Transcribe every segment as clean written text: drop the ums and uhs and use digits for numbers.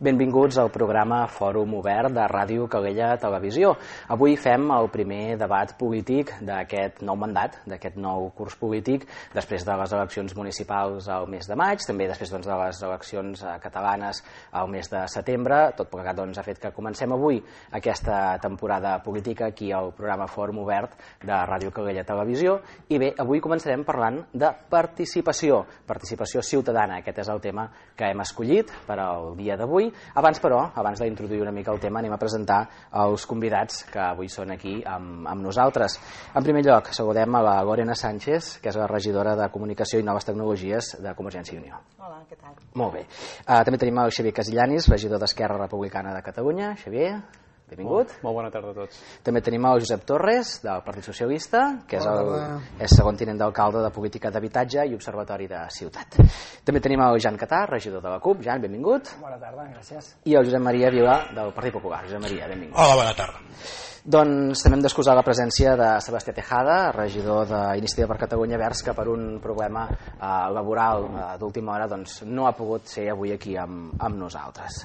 Benvinguts al programa Fòrum Obert de Ràdio Calella Televisió. Avui fem el primer debat polític d'aquest nou mandat, d'aquest nou curs polític, després de les eleccions municipals al mes de maig, també després de les eleccions catalanes al mes de setembre. Tot plegat ha fet que comencem avui aquesta temporada política aquí al programa Fòrum Obert de Ràdio Calella Televisió. I bé, avui començarem parlant de participació ciutadana. Aquest és el tema que hem escollit per al dia d'avui. Abans, però, abans d'introduir una mica el tema, anem a presentar els convidats que avui són aquí amb nosaltres. En primer lloc, saludem a la Lorena Sánchez, que és la regidora de Comunicació i Noves Tecnologies de Convergència i Unió. Hola, què tal? Molt bé. També tenim el Xavier Casillanis, regidor d'Esquerra Republicana de Catalunya. Xavier, benvingut. Molt bona tarda a tots. També tenim el Josep Torres, del Partit Socialista, que és segon tinent d'alcalde de Política d'Habitatge i Observatori de Ciutat. També tenim el Jan Catà, regidor de la CUP. Jan, benvingut. Bona tarda, gràcies. I el Josep Maria Vila, del Partit Popular. Josep Maria, benvingut. Hola, bona tarda. Doncs també hem d'excusar la presència de Sebastià Tejada, regidor d'Iniciativa per Catalunya Verds, que per un problema laboral d'última hora no ha pogut ser avui aquí amb nosaltres.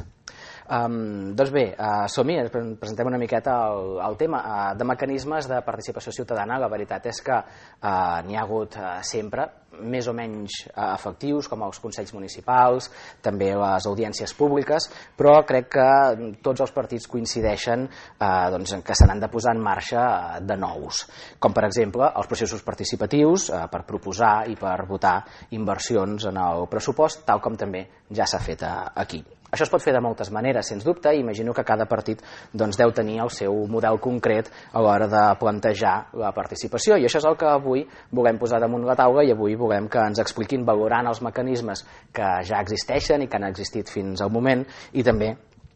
Doncs bé, som-hi, presentem una miqueta el tema de mecanismes de participació ciutadana. La veritat és que n'hi ha hagut sempre, més o menys efectius, com els consells municipals, també les audiències públiques, però crec que tots els partits coincideixen que se n'han de posar en marxa de nous, com per exemple els processos participatius per proposar i per votar inversions en el pressupost, tal com també ja s'ha fet aquí. Això es pot fer de moltes maneres, sens dubte, i imagino que cada partit deu tenir el seu model concret a l'hora de plantejar la participació, i això és el que avui volem posar damunt la taula, i avui volem que ens expliquin, valorant els mecanismes que ja existeixen i que han existit fins al moment, i també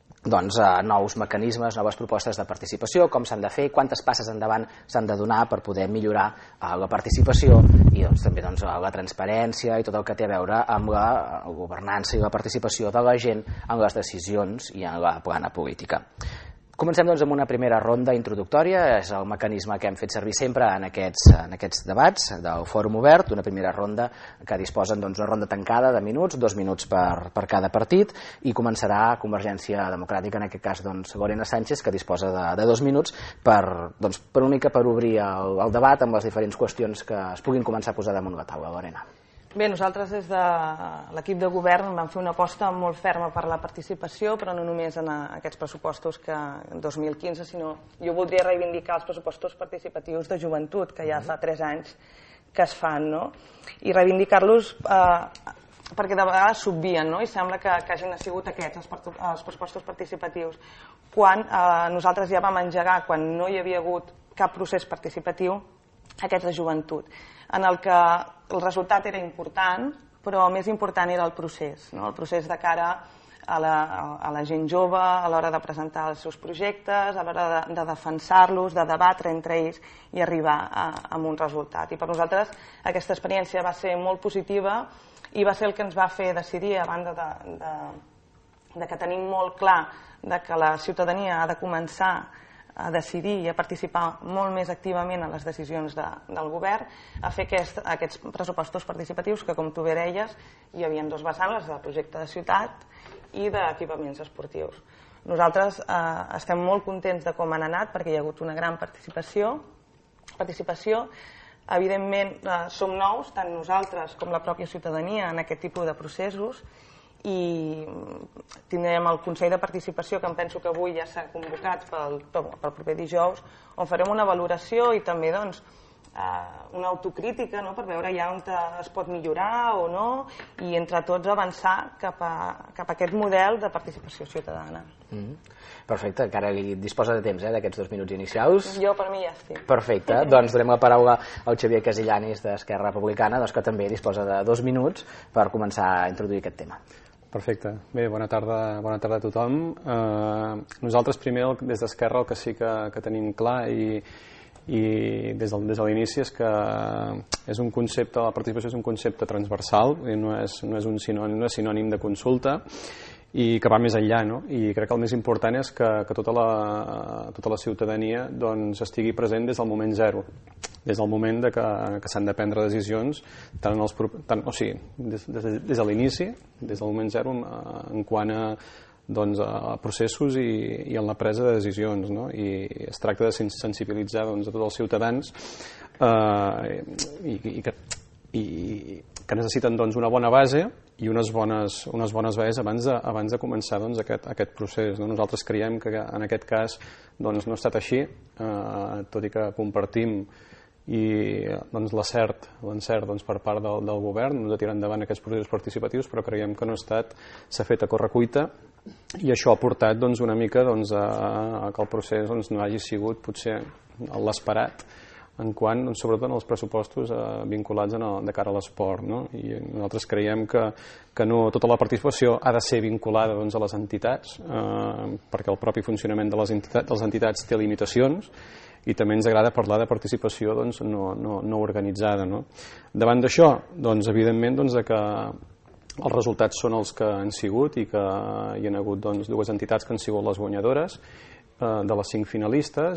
nous mecanismes, noves propostes de participació, com s'han de fer, quantes passes endavant s'han de donar per poder millorar la participació i també la transparència i tot el que té a veure amb la governança i la participació de la gent en les decisions i en la plana política. Comencem amb una primera ronda introductòria. És el mecanisme que hem fet servir sempre en aquests debats del Fòrum Obert, una primera ronda que disposen d'una ronda tancada de minuts, 2 minuts per cada partit, i començarà Convergència Democràtica, en aquest cas Lorena Sánchez, que disposa de 2 minuts per una mica per obrir el debat amb les diferents qüestions que es puguin començar a posar damunt la taula. Lorena. Bé, nosaltres des de l'equip de govern vam fer una aposta molt ferma per la participació, però no només en aquests pressupostos que en 2015, sinó jo voldria reivindicar els pressupostos participatius de joventut, que ja fa 3 anys que es fan, no? I reivindicar-los perquè de vegades s'obvien, no? I sembla que hagin sigut aquests, els pressupostos participatius, quan nosaltres ja vam engegar, quan no hi havia hagut cap procés participatiu, aquests de joventut, en el que el resultat era important, però més important era el procés, no? El procés de cara a la gent jove, a l'hora de presentar els seus projectes, a l'hora de defensar-los, de debatre entre ells i arribar a un resultat. I per nosaltres aquesta experiència va ser molt positiva i va ser el que ens va fer decidir, a banda de que tenim molt clar que la ciutadania ha de començar a decidir i a participar molt més activament en les decisions del govern, a fer aquests pressupostos participatius que, com tu bé deies, hi havia 2 vessants, les del projecte de ciutat i d'equipaments esportius. Nosaltres estem molt contents de com han anat, perquè hi ha hagut una gran participació. Evidentment, som nous, tant nosaltres com la pròpia ciutadania, en aquest tipus de processos, i tindrem el Consell de Participació, que em penso que avui ja s'ha convocat pel proper dijous, on farem una valoració i també una autocrítica, no?, per veure ja on es pot millorar o no, i entre tots avançar cap a aquest model de participació ciutadana. Perfecte, encara li disposa de temps d'aquests 2 minuts inicials. Jo per mi ja estic. Perfecte, donem la paraula al Xavier Casillanis d'Esquerra Republicana, que també disposa de 2 minuts per començar a introduir aquest tema. Perfecte. Bé, bona tarda a tothom. Nosaltres primer des d'Esquerra el que sí que tenim clar i des de l'inici és que és un concepte, la participació és un concepte transversal, no és un sinònim de consulta, i que va més enllà, no? I crec que el més important és que tota la ciutadania estigui present des del moment zero, des del moment que s'han de prendre decisions, des de l'inici, des del moment zero, en quant a processos i en la presa de decisions, no? I es tracta de sensibilitzar a tots els ciutadans que necessiten una bona base i unes bones bases abans de començar aquest procés. Nosaltres creiem que en aquest cas no ha estat així, tot i que compartim l'encert per part del govern de tirar endavant aquests processos participatius, però creiem que s'ha fet a correcuita i això ha portat una mica a que el procés no hagi sigut potser l'esperat en quant, sobretot en els pressupostos vinculats de cara a l'esport, no? I nosaltres creiem que no tota la participació ha de ser vinculada a les entitats, perquè el propi funcionament de les entitats té limitacions, i també ens agrada parlar de participació no organitzada, no? Davant d'això, evidentment que els resultats són els que han sigut i que hi ha hagut dues entitats que han sigut les guanyadores de les 5 finalistes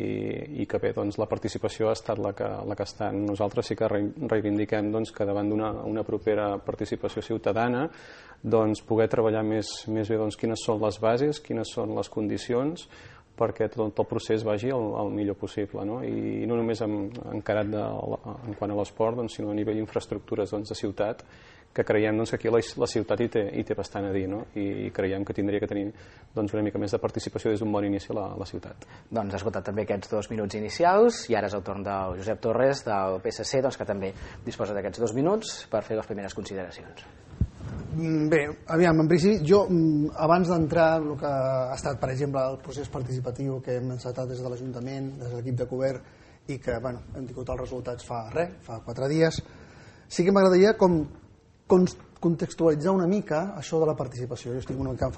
i que bé, la participació ha estat la que ha estat. Nosaltres sí que reivindiquem que davant d'una propera participació ciutadana poder treballar més bé quines són les bases, quines són les condicions perquè tot el procés vagi el millor possible, no? I no només encarat en quant a l'esport, sinó a nivell d'infraestructures de ciutat, que creiem que aquí la ciutat hi té bastant a dir, no? I creiem que tindria que tenir una mica més de participació des d'un bon inici a la ciutat. Doncs ha esgotat també aquests 2 minuts inicials i ara és el torn del Josep Torres del PSC, que també disposa d'aquests 2 minuts per fer les primeres consideracions. Bé, aviam, en principi, jo abans d'entrar en el que ha estat, per exemple, el procés participatiu que hem encetat des de l'Ajuntament, des de l'equip de govern, i que hem tingut els resultats fa 4 dies, sí que m'agradaria contextualitzar una mica això de la participació. Jo estic una mica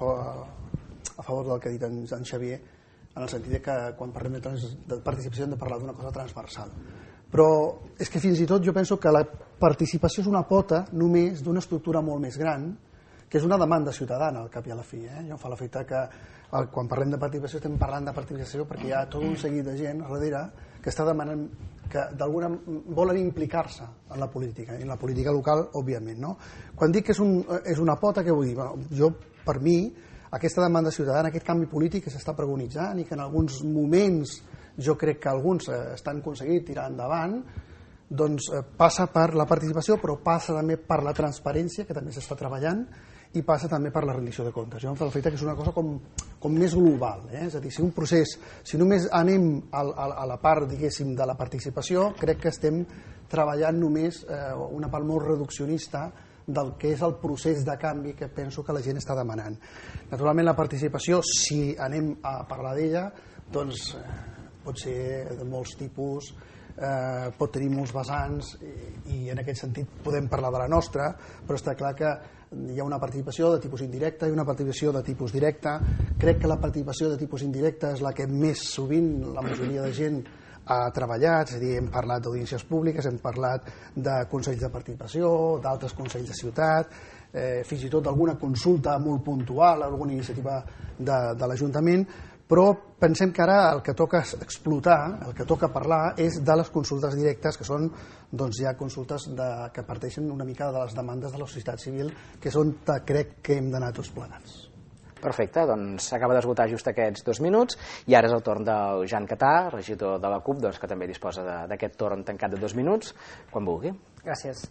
a favor del que ha dit en Xavier, en el sentit que quan parlem de participació hem de parlar d'una cosa transversal. Però és que fins i tot jo penso que la participació és una pota només d'una estructura molt més gran, que és una demanda ciutadana al cap i a la fi. Jo em fa l'efecte que quan parlem de participació estem parlant de participació perquè hi ha tot un seguit de gent darrere que està demanant, que d'alguna volen implicar-se en la política, i en la política local, òbviament, no? Quan dic que és una pota, què vull dir? Jo, per mi, aquesta demanda ciutadana, aquest canvi polític que s'està preconitzant i que en alguns moments jo crec que alguns estan aconseguint tirar endavant, doncs passa per la participació, però passa també per la transparència, que també s'està treballant, i passa també per la rendició de comptes. Jo em fa l'efecte que és una cosa com més global, és a dir, si un procés, si només anem a la part, diguéssim, de la participació, crec que estem treballant només una part molt reduccionista del que és el procés de canvi que penso que la gent està demanant. Naturalment la participació, si anem a parlar d'ella, doncs pot ser de molts tipus, pot tenir molts vessants i en aquest sentit podem parlar de la nostra, però està clar que hi ha una participació de tipus indirecte i una participació de tipus directe. Crec que la participació de tipus indirecte és la que més sovint la majoria de gent ha treballat, és a dir, hem parlat d'audiències públiques, hem parlat de consells de participació, d'altres consells de ciutat, fins i tot d'alguna consulta molt puntual, alguna iniciativa de l'Ajuntament, però pensem que ara el que toca explotar, el que toca parlar, és de les consultes directes, que són ja consultes que parteixen una mica de les demandes de la societat civil, que és on crec que hem d'anar tots plegats. Perfecte, doncs s'acaba d'esgotar just aquests 2 minuts i ara és el torn del Jan Catà, regidor de la CUP, que també disposa d'aquest torn tancat de 2 minuts, quan vulgui. Gràcies.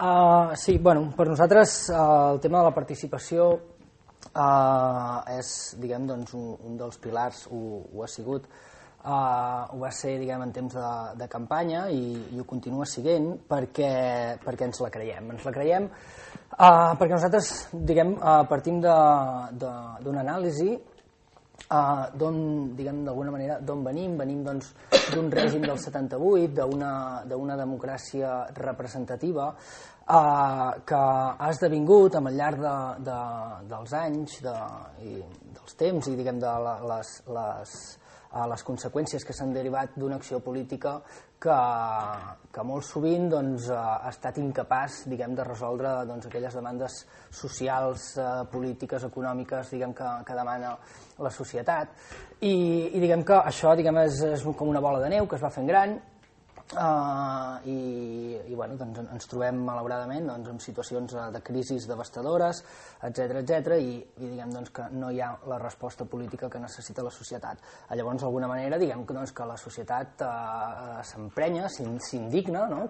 Sí, bueno, per nosaltres el tema de la participació és, diguem, doncs, un dels pilars, ho ha sigut, ho va ser, diguem, en temps de campanya i ho continua sent perquè ens la creiem. Ens la creiem perquè nosaltres, diguem, partim d'una anàlisi d'alguna manera d'on venim. Venim doncs d'un règim del 78, d'una democràcia representativa que ha esdevingut amb el llarg dels anys i dels temps i diguem de les conseqüències que s'han derivat d'una acció política que molt sovint ha estat incapaç, diguem, de resoldre aquelles demandes socials, polítiques, econòmiques, diguem, que demana la societat. I diguem que això és com una bola de neu que es va fent gran i bueno, doncs ens trobem malauradament en situacions de crisis devastadores, etc i diguem doncs, que no hi ha la resposta política que necessita la societat. Llavors, d'alguna manera, diguem doncs, que la societat s'emprenya, s'indigna, no?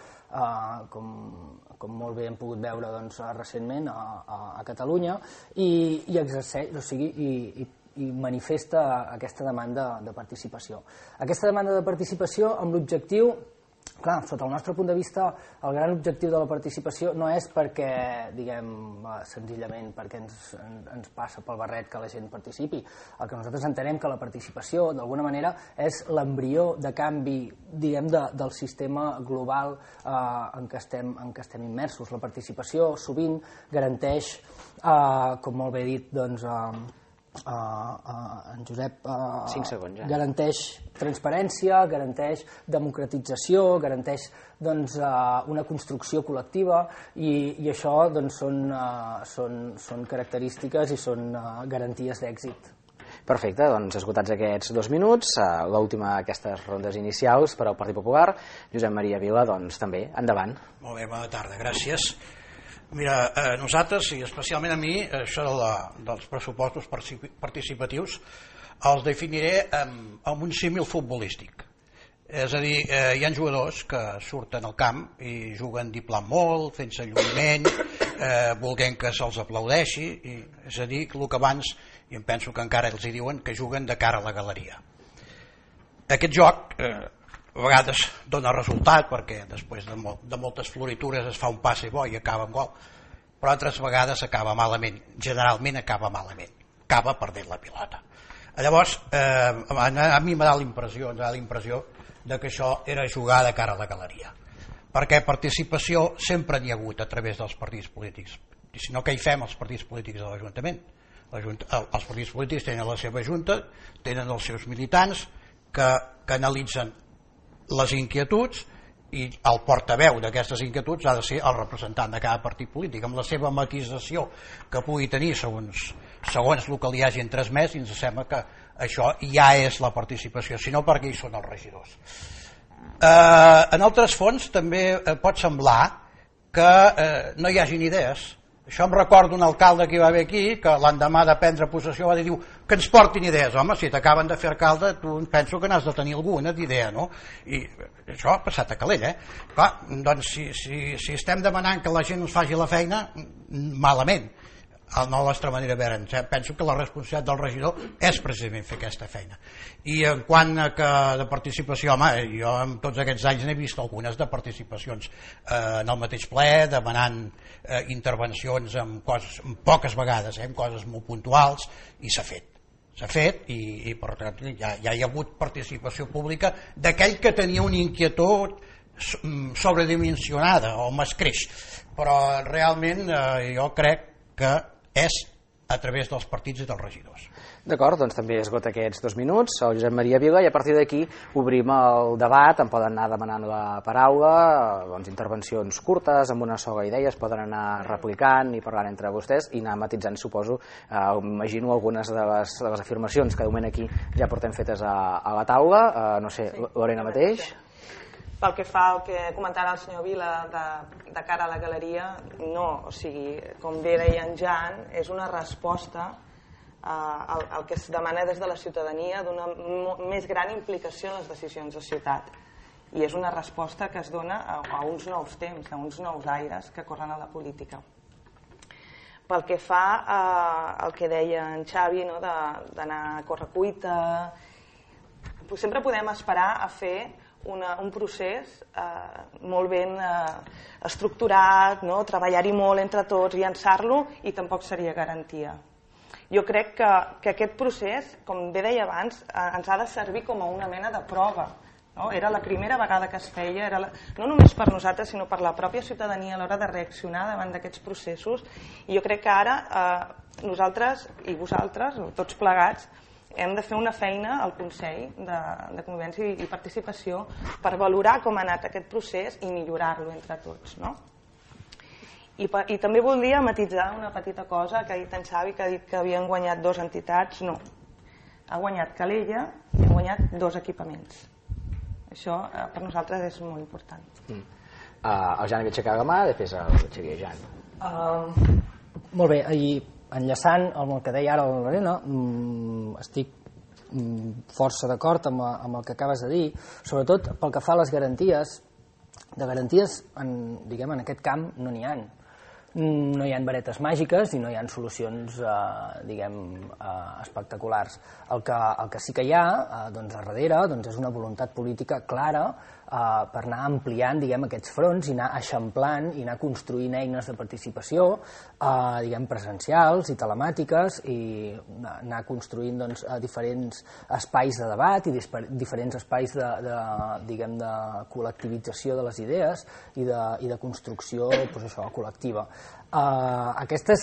com molt bé hem pogut veure doncs, recentment a Catalunya, i exerceix, o sigui, i manifesta aquesta demanda de participació. Aquesta demanda de participació amb l'objectiu, clar, sota el nostre punt de vista, el gran objectiu de la participació no és perquè, diguem, senzillament perquè ens passa pel barret que la gent participi. El que nosaltres entenem que la participació, d'alguna manera, és l'embrió de canvi, diguem, del sistema global en què estem immersos. La participació sovint garanteix, com molt bé dit, doncs, en Josep, 5 segons, ja. Garanteix transparència, garanteix democratització, garanteix doncs, una construcció col·lectiva i això doncs, són característiques i són garanties d'èxit. Perfecte, doncs esgotats aquests 2 minuts, l'última d'aquestes rondes inicials per al Partit Popular. Josep Maria Vila, doncs també, endavant. Molt bé, bona tarda, gràcies. Mira, nosaltres, i especialment a mi, això dels pressupostos participatius els definiré amb un símil futbolístic. És a dir, hi ha jugadors que surten al camp i juguen diplant molt, fent-se lluïment, volent que se'ls aplaudeixi, és a dir, el que abans, i em penso que encara els hi diuen, que juguen de cara a la galeria. Aquest joc a vegades dona resultat perquè després de moltes floritures es fa un passe bo i acaba amb gol, però altres vegades acaba malament, generalment acaba malament, acaba perdent la pilota. Llavors, a mi m'ha dat l'impressió de que això era jugar de cara a la galeria, perquè participació sempre n'hi ha hagut a través dels partits polítics, i si no, què hi fem els partits polítics de l'Ajuntament? Els partits polítics tenen la seva junta, tenen els seus militants que analitzen les inquietuds i el portaveu d'aquestes inquietuds ha de ser el representant de cada partit polític amb la seva matisació que pugui tenir segons el que li hagin transmès, i ens sembla que això ja és la participació, si no perquè hi són els regidors. En altres fons també pot semblar que no hi hagin idees. Això em recorda un alcalde que va haver aquí que l'endemà de prendre possessió va dir que ens portin idees. Home, si t'acaben de fer alcalde, tu penso que n'has de tenir alguna d'idea, no? I això ha passat a Calella, Clar, doncs si estem demanant que la gent ens faci la feina, malament. No a l'altra manera, penso que la responsabilitat del regidor és precisament fer aquesta feina. I en quant a de participació, home, jo en tots aquests anys n'he vist algunes de participacions en el mateix ple, demanant intervencions en poques vegades, en coses molt puntuals, i s'ha fet i per tant ja hi ha hagut participació pública d'aquell que tenia una inquietud sobredimensionada o m'escreix, però realment jo crec que és a través dels partits i dels regidors. D'acord, doncs també esgota aquests 2 minuts, el Josep Maria Vila, i a partir d'aquí obrim el debat, en poden anar demanant la paraula, doncs intervencions curtes, amb una sola idea, es poden anar replicant i parlant entre vostès i anar matitzant, suposo, imagino algunes de les afirmacions que de moment aquí ja portem fetes a la taula, no sé, Lorena mateix? Pel que fa al que comentava el senyor Vila de cara a la galeria, no, o sigui, com bé deia en Jan, és una resposta al que es demana des de la ciutadania d'una més gran implicació en les decisions de ciutat. I és una resposta que es dona a uns nous temps, a uns nous aires que corren a la política. Pel que fa al que deia en Xavi, no, d'anar a correcuita, sempre podem esperar a fer un procés molt ben estructurat, no? Treballar-hi molt entre tots, llançar-lo, i tampoc seria garantia. Jo crec que aquest procés, com bé deia abans, ens ha de servir com a una mena de prova. No? Era la primera vegada que es feia, no només per nosaltres, sinó per la pròpia ciutadania a l'hora de reaccionar davant d'aquests processos. I jo crec que ara nosaltres i vosaltres, tots plegats, hem de fer una feina al Consell de Convivència i Participació per valorar com ha anat aquest procés i millorar-lo entre tots. No? I també voldria matitzar una petita cosa que ha dit en Xavi, que ha dit que havien guanyat 2 entitats. No. Ha guanyat Calella i ha guanyat 2 equipaments. Això per nosaltres és molt important. El Jan havia aixecat la mà, després el Xavier. Jan. Molt bé, i enllaçant amb el que deia ara la Lorena, estic força d'acord amb el que acabes de dir, sobretot pel que fa a les garanties. De garanties, diguem, en aquest camp no n'hi ha. No hi ha varetes màgiques i no hi ha solucions, diguem, espectaculars. El que sí que hi ha, doncs, a darrere, doncs, és una voluntat política clara per anar ampliant, diguem, aquests fronts i anar eixamplant i anar construint eines de participació, diguem, presencials i telemàtiques, i anar construint, doncs, diferents espais de debat i diferents espais diguem, de col·lectivització de les idees i de construcció, doncs, això, col·lectiva. Aquest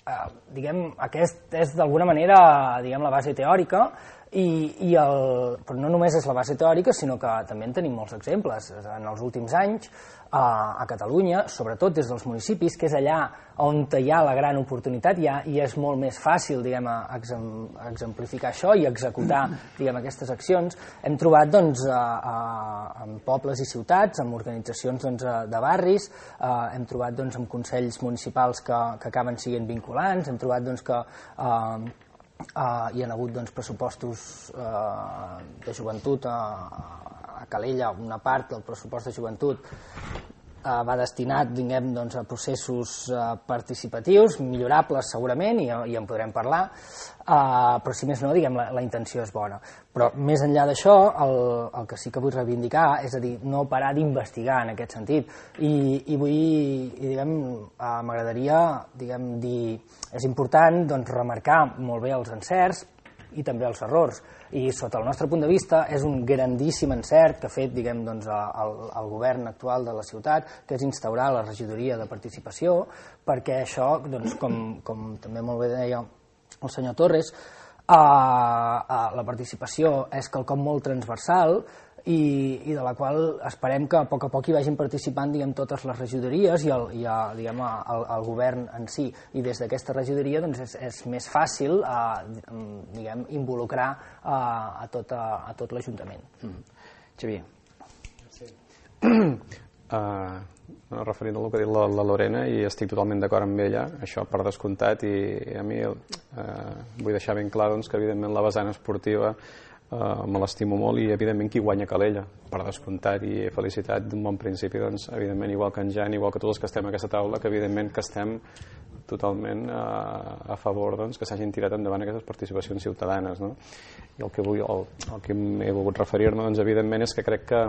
és d'alguna manera, diguem, la base teòrica, però no només és la base teòrica, sinó que també en tenim molts exemples. En els últims anys, a Catalunya, sobretot des dels municipis, que és allà on hi ha la gran oportunitat i és molt més fàcil, diguem, exemplificar això i executar, diguem, aquestes accions, hem trobat, doncs, en pobles i ciutats, en organitzacions, doncs, de barris, hem trobat, doncs, en consells municipals que acaben sent vinculants, hem trobat, doncs, que hi ha hagut, doncs, pressupostos de joventut a Calella. Una part del pressupost de joventut va destinat, diguem, doncs, a processos participatius, millorables segurament, i en podrem parlar, però si més no, diguem, la intenció és bona. Però més enllà d'això, el que sí que vull reivindicar és a dir, no parar d'investigar en aquest sentit, i vull, diguem, m'agradaria, diguem, dir, és important, doncs, remarcar molt bé els encerts i també els errors. I sota el nostre punt de vista és un grandíssim encert que ha fet, diguem, doncs, el govern actual de la ciutat, que és instaurar la regidoria de participació, perquè això, doncs, com també molt bé deia el senyor Torres, la participació és quelcom molt transversal i de la qual esperem que a poc hi vagin participant, diguem, totes les regidories i diguem, el govern en si, i des d'aquesta regidoria, doncs, és més fàcil, diguem, involucrar a tot l'Ajuntament. Xavier. Sí. Referint al que ha dit la Lorena, i estic totalment d'acord amb ella, això per descomptat, i a mi vull deixar ben clar, doncs, que evidentment la vessant esportiva me l'estimo molt, i evidentment qui guanya Calella, per descomptat, i felicitat d'un bon principi, doncs, evidentment, igual que en Jan, igual que tots els que estem a aquesta taula, que evidentment que estem totalment a favor, doncs, que s'hagin tirat endavant aquestes participacions ciutadanes, no? I el que he volgut referir-me, doncs, evidentment, és que crec que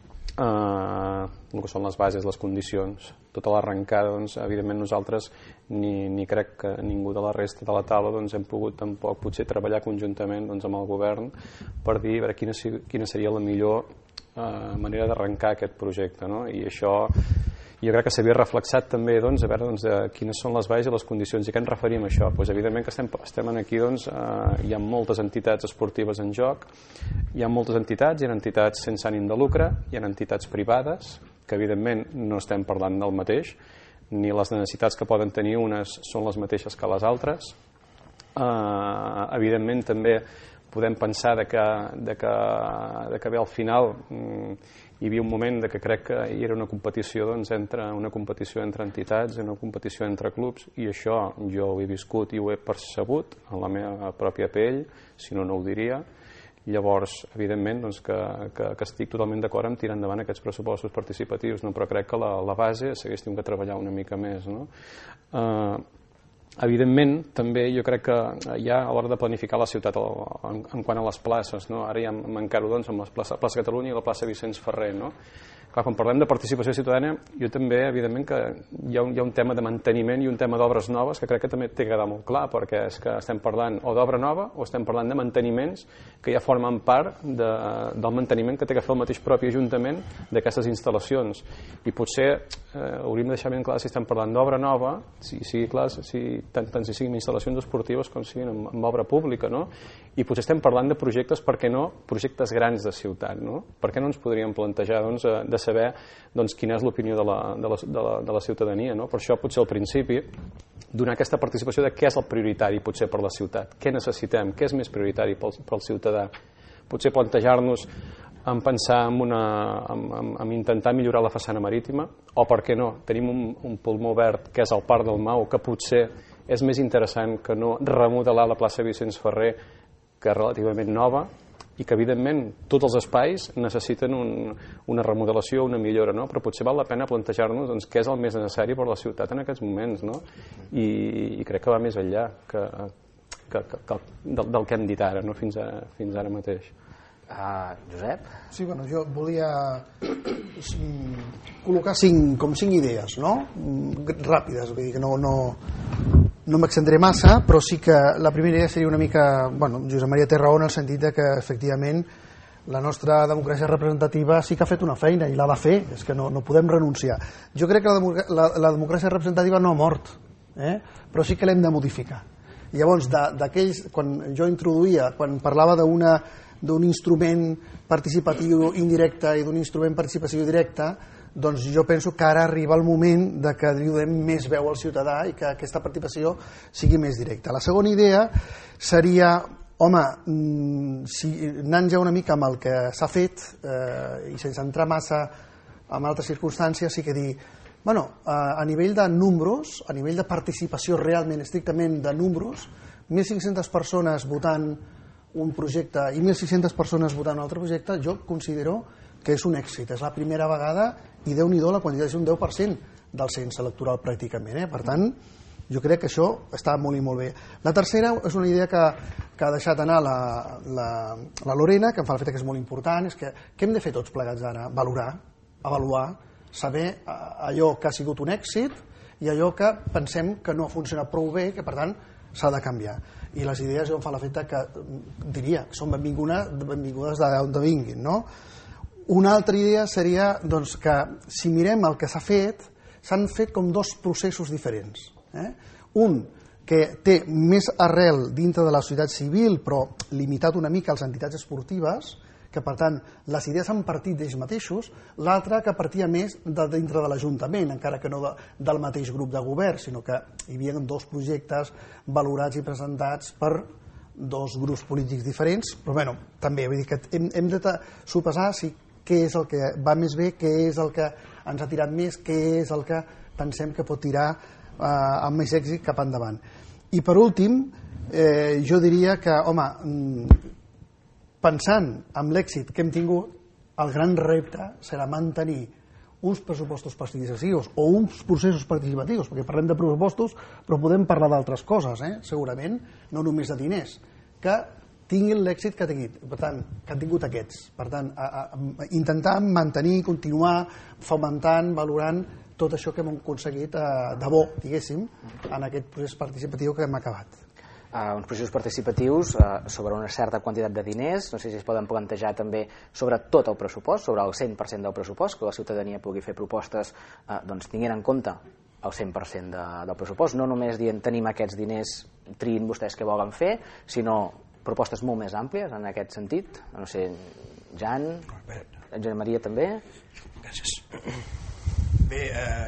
el que són les bases, les condicions, tota l'arrencada, doncs, evidentment nosaltres ni crec que ningú de la resta de la taula, doncs, hem pogut tampoc potser treballar conjuntament, doncs, amb el govern per dir a veure quina seria la millor manera d'arrencar aquest projecte, no? I això jo crec que s'havia reflexat també, doncs, a veure, doncs, quines són les bases i les condicions, i què ens referim a això? Pues, evidentment que estem aquí, doncs, hi ha moltes entitats esportives en joc, hi ha moltes entitats, hi ha entitats sense ànim de lucre, hi ha entitats privades, que evidentment no estem parlant del mateix, ni les necessitats que poden tenir unes són les mateixes que les altres. Evidentment també podem pensar que bé al final hi havia un moment que crec que hi era una competició, doncs, entre entitats, una competició entre clubs, i això jo ho he viscut i ho he percebut en la meva pròpia pell, si no, no ho diria. Llavors, evidentment, doncs, que estic totalment d'acord amb tirar endavant aquests pressupostos participatius, no? Però crec que la base s'hagués tingut que treballar una mica més, no? Evidentment, també jo crec que ja a l'hora de planificar la ciutat en quant a les places, no? Ara ja m'encaro, doncs, amb la plaça Catalunya i la plaça Vicenç Ferrer, no? Clar, quan parlem de participació ciutadana, jo també, evidentment, que hi ha un tema de manteniment i un tema d'obres noves que crec que també té que quedar molt clar, perquè és que estem parlant o d'obra nova o estem parlant de manteniments que ja formen part del manteniment que té que fer el mateix propi Ajuntament d'aquestes instal·lacions. I potser hauríem de deixar ben clar si estem parlant d'obra nova, tant si siguin instal·lacions esportives com siguin amb obra pública, no? I potser estem parlant de projectes, per què no, projectes grans de ciutat, no? Per què no ens podríem plantejar, doncs, de saber, doncs, quina és l'opinió de la ciutadania, no? Per això potser al principi donar aquesta participació de què és el prioritari potser per la ciutat, què necessitem, què és més prioritari pel ciutadà, potser plantejar-nos en pensar en intentar millorar la façana marítima, o per què no, tenim un pulmó verd que és el Parc del Mau, que potser és més interessant que no remodelar la plaça Vicenç Ferrer, que és relativament nova, i que evidentment tots els espais necessiten una remodelació, una millora, no? Però potser val la pena plantejar-nos doncs, què és el més necessari per a la ciutat en aquests moments, no? I crec que va més enllà del que hem dit ara, no? fins ara mateix. Josep? Sí, bueno, jo volia col·locar cinc idees, no? Ràpides, vull dir que no m'extendré massa, però sí que la primera idea seria una mica... Bueno, Josep Maria té raó en el sentit de que, efectivament, la nostra democràcia representativa sí que ha fet una feina i l'ha de fer, és que no podem renunciar. Jo crec que la democràcia representativa no ha mort, però sí que l'hem de modificar. I llavors, d'aquells, quan jo introduïa, quan parlava d'un instrument participatiu indirecte i d'un instrument participatiu directe, doncs jo penso que ara arriba el moment de que donem més veu al ciutadà i que aquesta participació sigui més directa. La segona idea seria, home, anant ja una mica amb el que s'ha fet i sense entrar massa en altres circumstàncies, sí que dir, bueno, a nivell de números, a nivell de participació realment, estrictament de números, 1.500 persones votant un projecte i 1.600 persones votant un altre projecte, jo considero que és un èxit. És la primera vegada i Déu-n'hi-do la quantitat, és un 10% del cens electoral pràcticament. Per tant, jo crec que això està molt i molt bé. La tercera és una idea que ha deixat anar la Lorena, que em fa l'efecte que és molt important, és que què hem de fer tots plegats ara? Valorar, avaluar, saber allò que ha sigut un èxit i allò que pensem que no ha funcionat prou bé, que per tant s'ha de canviar. I les idees jo em fa l'efecte que diria que són benvingudes d'on vinguin, no? Una altra idea seria doncs, que si mirem el que s'ha fet, s'han fet com dos processos diferents. Un que té més arrel dintre de la societat civil, però limitat una mica a les entitats esportives, que per tant les idees han partit d'ells mateixos, l'altre que partia més de dintre de l'Ajuntament, encara que no del mateix grup de govern, sinó que hi havia dos projectes valorats i presentats per dos grups polítics diferents, però bueno, també vull dir que hem de sopesar si què és el que va més bé, què és el que ens ha tirat més, què és el que pensem que pot tirar amb més èxit cap endavant. I per últim, jo diria que, home, pensant en l'èxit que hem tingut, el gran repte serà mantenir uns pressupostos participatius o uns processos participatius, perquè parlem de pressupostos, però podem parlar d'altres coses, segurament, no només de diners, que tinguin l'èxit que han tingut aquests. Per tant, intentar mantenir, continuar fomentant, valorant tot això que hem aconseguit de bo, diguéssim, en aquest procés participatiu que hem acabat. Uns processos participatius sobre una certa quantitat de diners, no sé si es poden plantejar també sobre tot el pressupost, sobre el 100% del pressupost, que la ciutadania pugui fer propostes tinguent en compte el 100% del pressupost, no només dient tenim aquests diners, triïn vostès què volen fer, sinó propostes molt més àmplies en aquest sentit. No sé, Jan, Josep Maria també. Gràcies. Bé,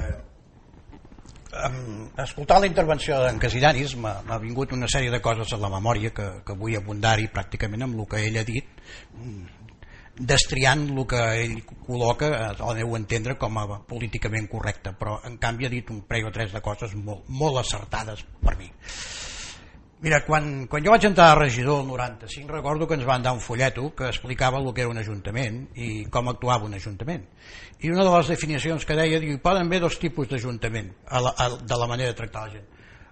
escoltant la intervenció d'en Casillanis m'ha vingut una sèrie de coses a la memòria que vull abundar-hi pràcticament amb el que ell ha dit, destriant el que ell col·loca al meu entendre com a políticament correcte, però en canvi ha dit un parell o tres de coses molt acertades per mi. Mira, quan jo vaig entrar a regidor el 95 recordo que ens van dar un folleto que explicava el que era un ajuntament i com actuava un ajuntament. I una de les definicions que deia, hi poden haver dos tipus d'ajuntament de la manera de tractar la gent.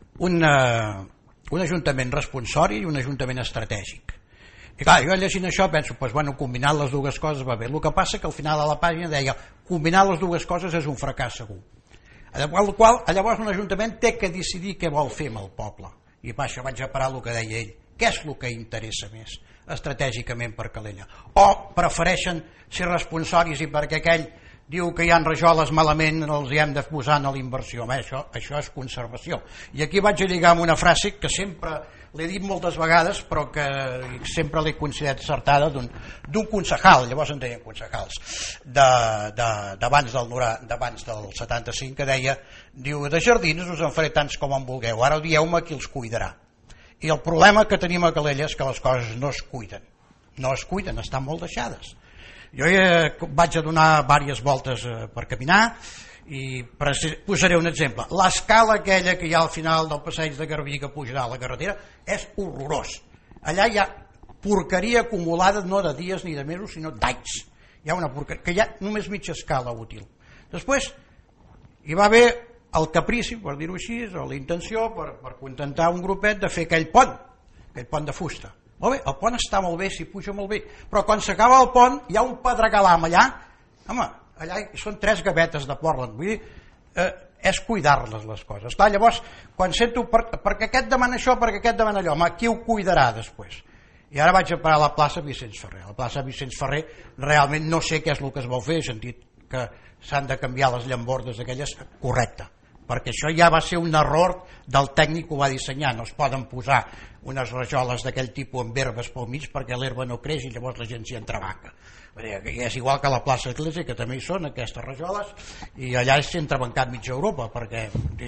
Un ajuntament responsori i un ajuntament estratègic. I clar, jo llegint això penso, combinant les dues coses va bé. El que passa que al final de la pàgina deia combinar les dues coses és un fracàs segur. Llavors un ajuntament té que decidir què vol fer amb el poble. I per això vaig a parar el que deia ell. Què és el que interessa més estratègicament per Calella? O prefereixen ser responsaris i perquè aquell diu que hi ha rajoles malament els hi hem de posar en l'inversió? Això és conservació. I aquí vaig a lligar amb una frase que sempre l'he dit moltes vegades però que sempre l'he considerat acertada d'un concejal, llavors en deien concejals d'abans del 75, que deia, diu, de jardins us en faré tants com en vulgueu, ara dieu-me qui els cuidarà. I el problema que tenim a Calella és que les coses no es cuiden, estan molt deixades. Jo vaig a donar diverses voltes per caminar i posaré un exemple. L'escala aquella que hi ha al final del passeig de Garbí que pujarà a la carretera és horrorós. Allà hi ha porqueria acumulada no de dies ni de mesos sinó d'anys. Hi ha una porqueria que hi ha només mitja escala útil. Després hi va haver el caprici, per dir-ho així, o la intenció per contentar un grupet de fer aquell pont de fusta. Molt bé, el pont està molt bé, s'hi puja molt bé, però quan s'acaba el pont hi ha un pedregalam allà, home, allà són 3 gavetes de Portland, vull dir, és cuidar-les les coses. Clar, llavors, quan sento, perquè aquest demana això, perquè aquest demana allò, home, qui ho cuidarà després? I ara vaig a parar a la plaça Vicenç Ferrer. A la plaça Vicenç Ferrer realment no sé què és el que es vol fer, he sentit que s'han de canviar les llambordes aquelles, correcte, perquè això ja va ser un error del tècnic que ho va dissenyar, no es poden posar unes rajoles d'aquell tipus amb herbes pel mig perquè l'herba no creix i llavors la gent s'hi entrebanca. És igual que a la plaça Església, que també hi són aquestes rajoles, i allà és entrebancat mitja Europa perquè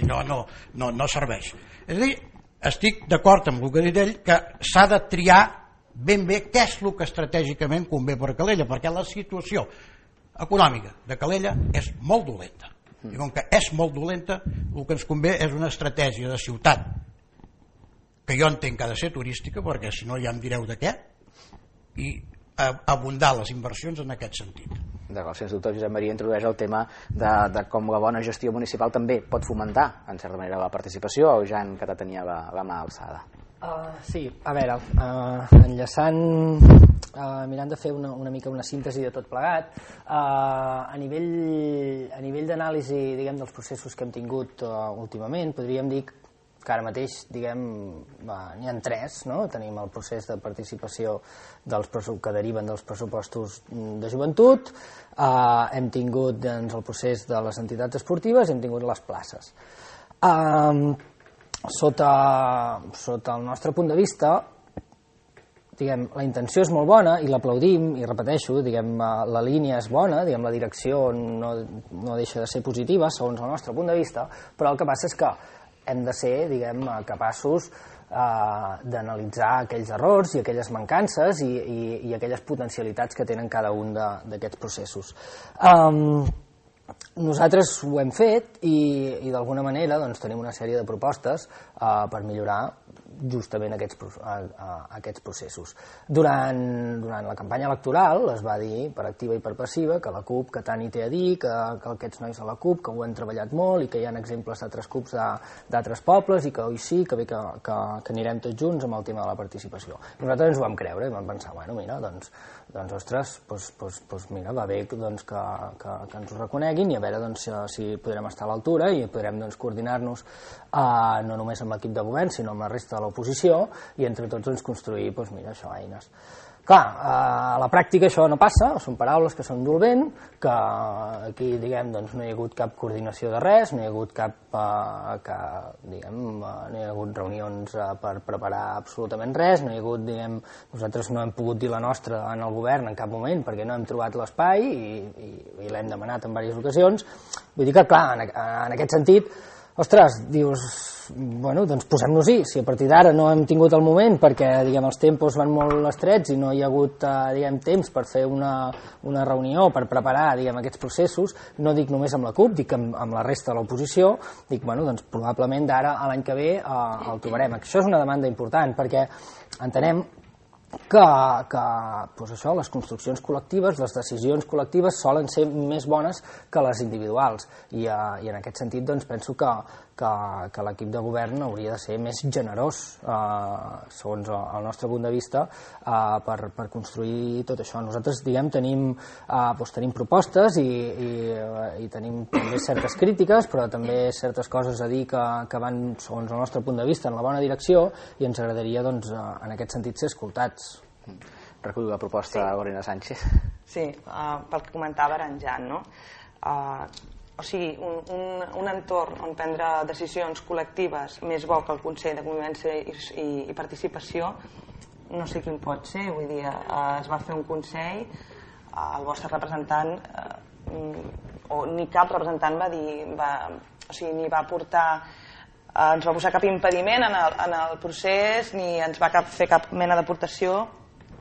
no serveix. És a dir, estic d'acord amb el que ha dit ell, que s'ha de triar ben bé què és el que estratègicament convé per Calella, perquè la situació econòmica de Calella és molt dolenta. I com que és molt dolenta, el que ens convé és una estratègia de ciutat que jo entenc que ha de ser turística, perquè si no ja em direu de què, i abundar les inversions en aquest sentit. D'acord, sens dubte Josep Maria introdueix el tema de com la bona gestió municipal també pot fomentar, en certa manera, la participació, o ja en que tenia la mà alçada. Sí, a veure, enllaçant, mirant de fer una mica una síntesi de tot plegat, a nivell d'anàlisi, diguem, dels processos que hem tingut últimament, podríem dir que ara mateix, diguem, n'hi ha 3, no? Tenim el procés de participació que deriven dels pressupostos de joventut, hem tingut doncs, el procés de les entitats esportives i hem tingut les places. Sota el nostre punt de vista, diguem, la intenció és molt bona i l'aplaudim, i repeteixo, diguem, la línia és bona, diguem, la direcció no deixa de ser positiva segons el nostre punt de vista, però el que passa és que hem de ser, diguem, capaços d'analitzar aquells errors i aquelles mancances i aquelles potencialitats que tenen cada un d'aquests processos. Nosaltres ho hem fet i d'alguna manera doncs, tenim una sèrie de propostes per millorar justament aquests processos. Durant la campanya electoral es va dir per activa i per passiva que la CUP, que tant hi té a dir, que aquests nois de la CUP, que ho han treballat molt i que hi ha exemples d'altres CUPs d'altres pobles i que oi sí, que bé que anirem tots junts amb el tema de la participació. Nosaltres ens ho vam creure i vam pensar, bueno, mira, doncs ostres, mira, va bé doncs, que ens ho reconeguin i a veure doncs, si podrem estar a l'altura i podrem doncs, coordinar-nos no només amb l'equip de govern sinó amb la resta de l'oposició i entre tots doncs, construir mira, això, eines. Clar, a la pràctica això no passa, són paraules que són dolent, que aquí diguem, doncs, no hi ha hagut cap coordinació de res, no hi ha hagut no hi ha hagut reunions per preparar absolutament res, no hi ha hagut, diguem, nosaltres no hem pogut dir la nostra en el govern en cap moment perquè no hem trobat l'espai i l'hem demanat en diverses ocasions. Vull dir que, clar, en aquest sentit, ostres, dius, bueno, doncs posem-nos-hi. Si a partir d'ara no hem tingut el moment perquè, diguem, els tempos van molt estrets i no hi ha hagut, diguem, temps per fer una reunió, per preparar, diguem, aquests processos, no dic només amb la CUP, dic amb la resta de l'oposició, dic, bueno, doncs probablement d'ara a l'any que ve el trobarem. Això és una demanda important perquè entenem que doncs això, les construccions col·lectives, les decisions col·lectives solen ser més bones que les individuals i en aquest sentit doncs, penso que l'equip de govern hauria de ser més generós segons el nostre punt de vista per construir tot això. Nosaltres diguem, tenim propostes i tenim també certes crítiques però també certes coses a dir que van segons el nostre punt de vista en la bona direcció i ens agradaria doncs, en aquest sentit ser escoltats. Recullo la proposta de Gorina Sánchez. Sí, pel que comentava ara en Jan, no? O sigui, un entorn on prendre decisions col·lectives més bo que el Consell de Convivència i Participació no sé quin pot ser, vull dir, es va fer un Consell, el vostre representant o ni cap representant va dir, o sigui, ni va portar ens va posar cap impediment en el procés ni ens va fer cap mena d'aportació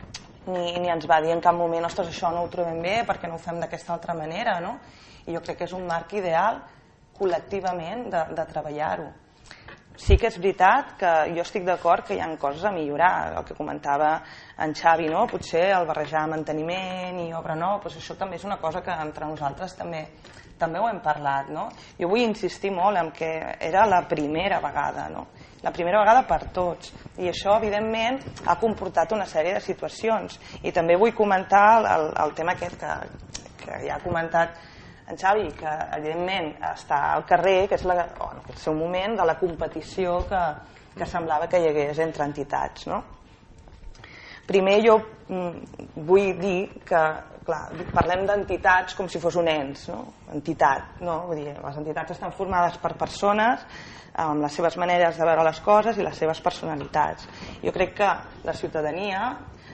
ni ens va dir en cap moment ostres, això no ho trobem bé perquè no ho fem d'aquesta altra manera, no? I jo crec que és un marc ideal col·lectivament de treballar-ho. Sí que és veritat que jo estic d'acord que hi ha coses a millorar, el que comentava en Xavi, no? Potser el barrejar manteniment i obra nou, doncs això també és una cosa que entre nosaltres també ho hem parlat, no? Jo vull insistir molt en que era la primera vegada, no? La primera vegada per tots, i això evidentment ha comportat una sèrie de situacions, i també vull comentar el tema aquest que ja ha comentat en Xavi, que evidentment està al carrer, que és el seu moment de la competició que semblava que hi hagués entre entitats, no? Primer jo vull dir que, clar, parlem d'entitats com si fos un ens, no? Entitat, no? Vull dir, les entitats estan formades per persones amb les seves maneres de veure les coses i les seves personalitats. Jo crec que la ciutadania,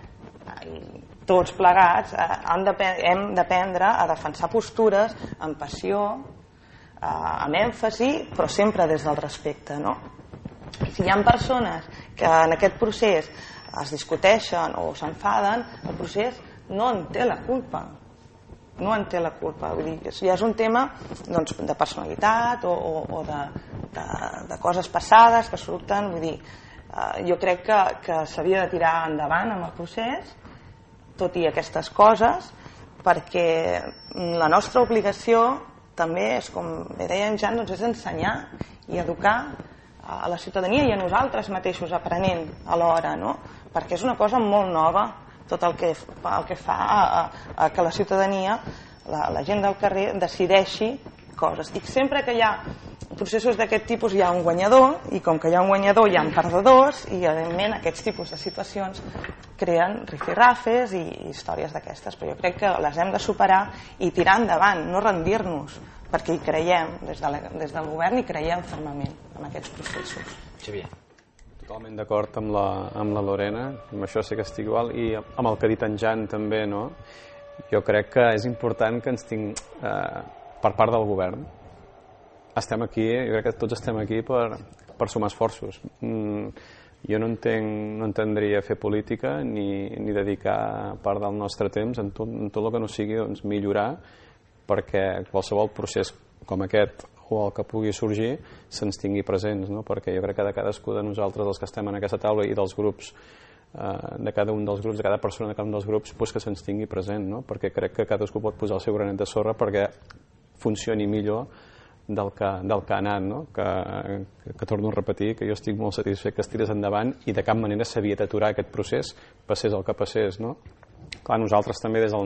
tots plegats, hem d'aprendre a defensar postures amb passió, amb èmfasi, però sempre des del respecte, no? Si hi ha persones que en aquest procés es discuteixen o s'enfaden, el procés no en té la culpa. No en té la culpa. Vull dir, ja és un tema doncs, de personalitat o de coses passades que surten. Vull dir, jo crec que s'havia de tirar endavant amb el procés, tot i aquestes coses, perquè la nostra obligació també és, com deia en Jan, doncs és ensenyar i educar a la ciutadania i a nosaltres mateixos aprenent alhora, no? Perquè és una cosa molt nova tot el que fa a que la ciutadania, la gent del carrer, decideixi coses. Dic, sempre que hi ha processos d'aquest tipus hi ha un guanyador, i com que hi ha un guanyador hi ha perdedors, i evidentment aquests tipus de situacions creen rifirrafes i històries d'aquestes, però jo crec que les hem de superar i tirar endavant, no rendir-nos, perquè hi creiem, des del govern hi creiem fermament en aquests processos. Xavier. Totalment d'acord amb la Lorena, amb això sí que estic igual, i amb el que ha dit en Jan també, no? Jo crec que és important que ens per part del govern, estem aquí, jo crec que tots estem aquí per sumar esforços. Jo no entendria fer política ni dedicar part del nostre temps en tot el que no sigui doncs, millorar, perquè qualsevol procés com aquest o el que pugui sorgir se'ns tingui presents, no? Perquè jo crec que de cadascú de nosaltres, els que estem en aquesta taula, i dels grups, de cada un dels grups, de cada persona de cada un dels grups, pues que se'ns tingui present, no? Perquè crec que cadascú pot posar el seu granet de sorra perquè funcioni millor del que ha anat, no? Que torno a repetir, que jo estic molt satisfet que es tirés endavant i de cap manera s'havia d'aturar aquest procés, passés el que passés, no? Clar, nosaltres també des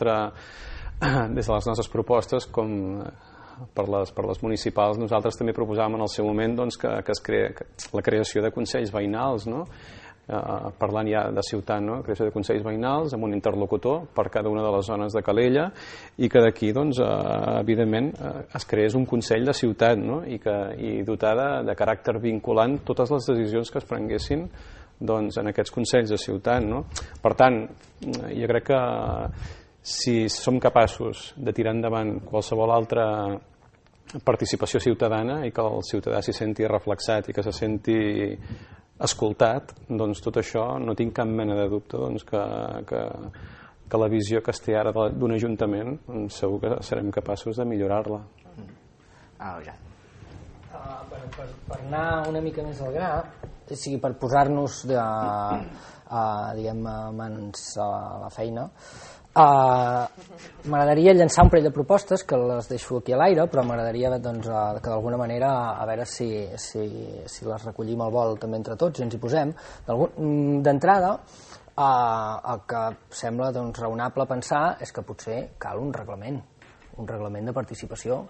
de les nostres propostes, com per les municipals, nosaltres també proposàvem en el seu moment doncs, que es la creació de consells veïnals, no? Parlant ja de ciutat, no? Creació de consells veïnals amb un interlocutor per cada una de les zones de Calella, i que d'aquí, doncs, evidentment, es creés un consell de ciutat, no? I dotar de caràcter vinculant totes les decisions que es prenguessin doncs, en aquests consells de ciutat, no? Per tant, jo crec que si som capaços de tirar endavant qualsevol altra participació ciutadana i que el ciutadà s'hi senti reflexat i que se senti escoltat, doncs tot això no tinc cap mena de dubte doncs, que la visió que es té ara d'un ajuntament doncs, segur que serem capaços de millorar-la. Ja. Per anar una mica més al gra, o sigui, per posar-nos diguem, mans a la feina, m'agradaria llançar un parell de propostes que les deixo aquí a l'aire, però m'agradaria doncs, que d'alguna manera a veure si les recollim al vol també entre tots i ens hi posem. D'entrada, el que sembla doncs, raonable pensar és que potser cal un reglament de participació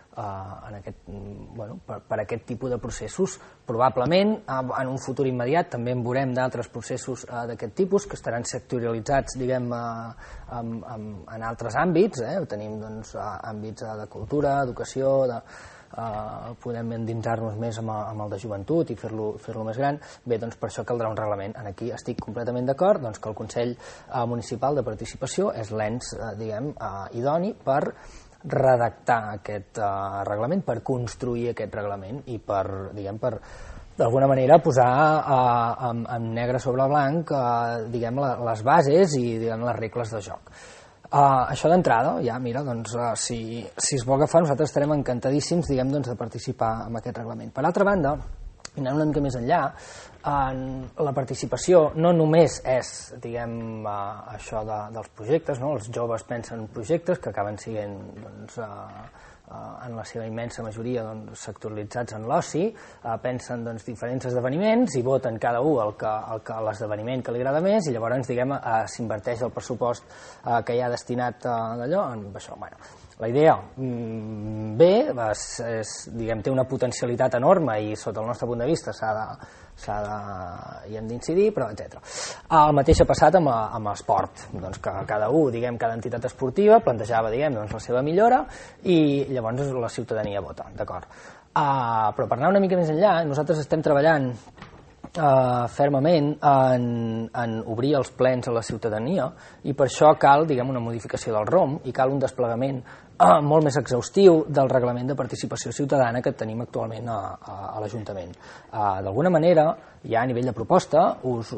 per aquest tipus de processos. Probablement en un futur immediat també en veurem d'altres processos d'aquest tipus que estaran sectorialitzats, diguem, en altres àmbits. Tenim doncs, àmbits de cultura, educació, podem endinsar-nos més amb el de joventut i fer-lo més gran. Bé, doncs per això caldrà un reglament. Aquí estic completament d'acord doncs, que el Consell Municipal de Participació és l'ens, diguem, idoni per redactar aquest reglament, per construir aquest reglament i per d'alguna manera posar en negre sobre blanc diguem, les bases i diguem, les regles de joc. Això d'entrada, ja, mira, doncs, si es vol agafar, nosaltres estarem encantadíssims, diguem, doncs, de participar en aquest reglament. Per altra banda, anant una mica més enllà, la participació no només és, diguem, això dels projectes, no? Els joves pensen en projectes que acaben sent, doncs, en la seva immensa majoria doncs, sectoritzats en l'oci, pensen doncs, diferents esdeveniments i voten cada un l'esdeveniment que li agrada més i llavors diguem, s'inverteix el pressupost que hi ha destinat d'allò en això. Bueno, la idea, bé, diguem, té una potencialitat enorme i sota el nostre punt de vista hi hem d'incidir, però etc. El mateix ha passat amb l'esport, doncs que cada entitat esportiva plantejava doncs, la seva millora i llavors la ciutadania vota, d'acord. Però per anar una mica més enllà, nosaltres estem treballant fermament en obrir els plens a la ciutadania i per això cal, diguem, una modificació del ROM i cal un desplegament molt més exhaustiu del reglament de participació ciutadana que tenim actualment a l'Ajuntament. D'alguna manera, ja a nivell de proposta, us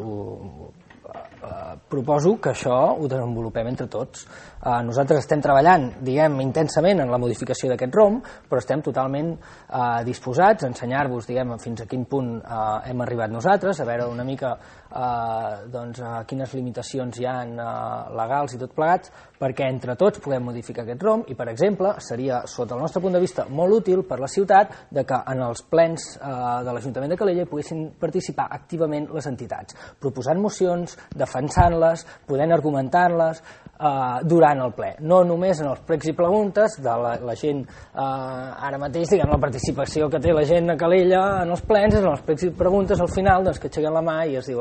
proposo que això ho desenvolupem entre tots. Nosaltres estem treballant, diguem, intensament en la modificació d'aquest ROM, però estem totalment disposats a ensenyar-vos, diguem, fins a quin punt hem arribat nosaltres, a veure una mica doncs, quines limitacions hi ha legals i tot plegats, perquè entre tots puguem modificar aquest ROM i, per exemple, seria, sota el nostre punt de vista, molt útil per la ciutat de que en els plens de l'Ajuntament de Calella poguessin participar activament les entitats, proposant mocions, defensant-les, podent argumentar-les durant el ple. No només en els pregs i preguntes de la gent, ara mateix, diguem, la participació que té la gent a Calella en els plens és en els pregs i preguntes al final, doncs, que aixequen la mà i es diu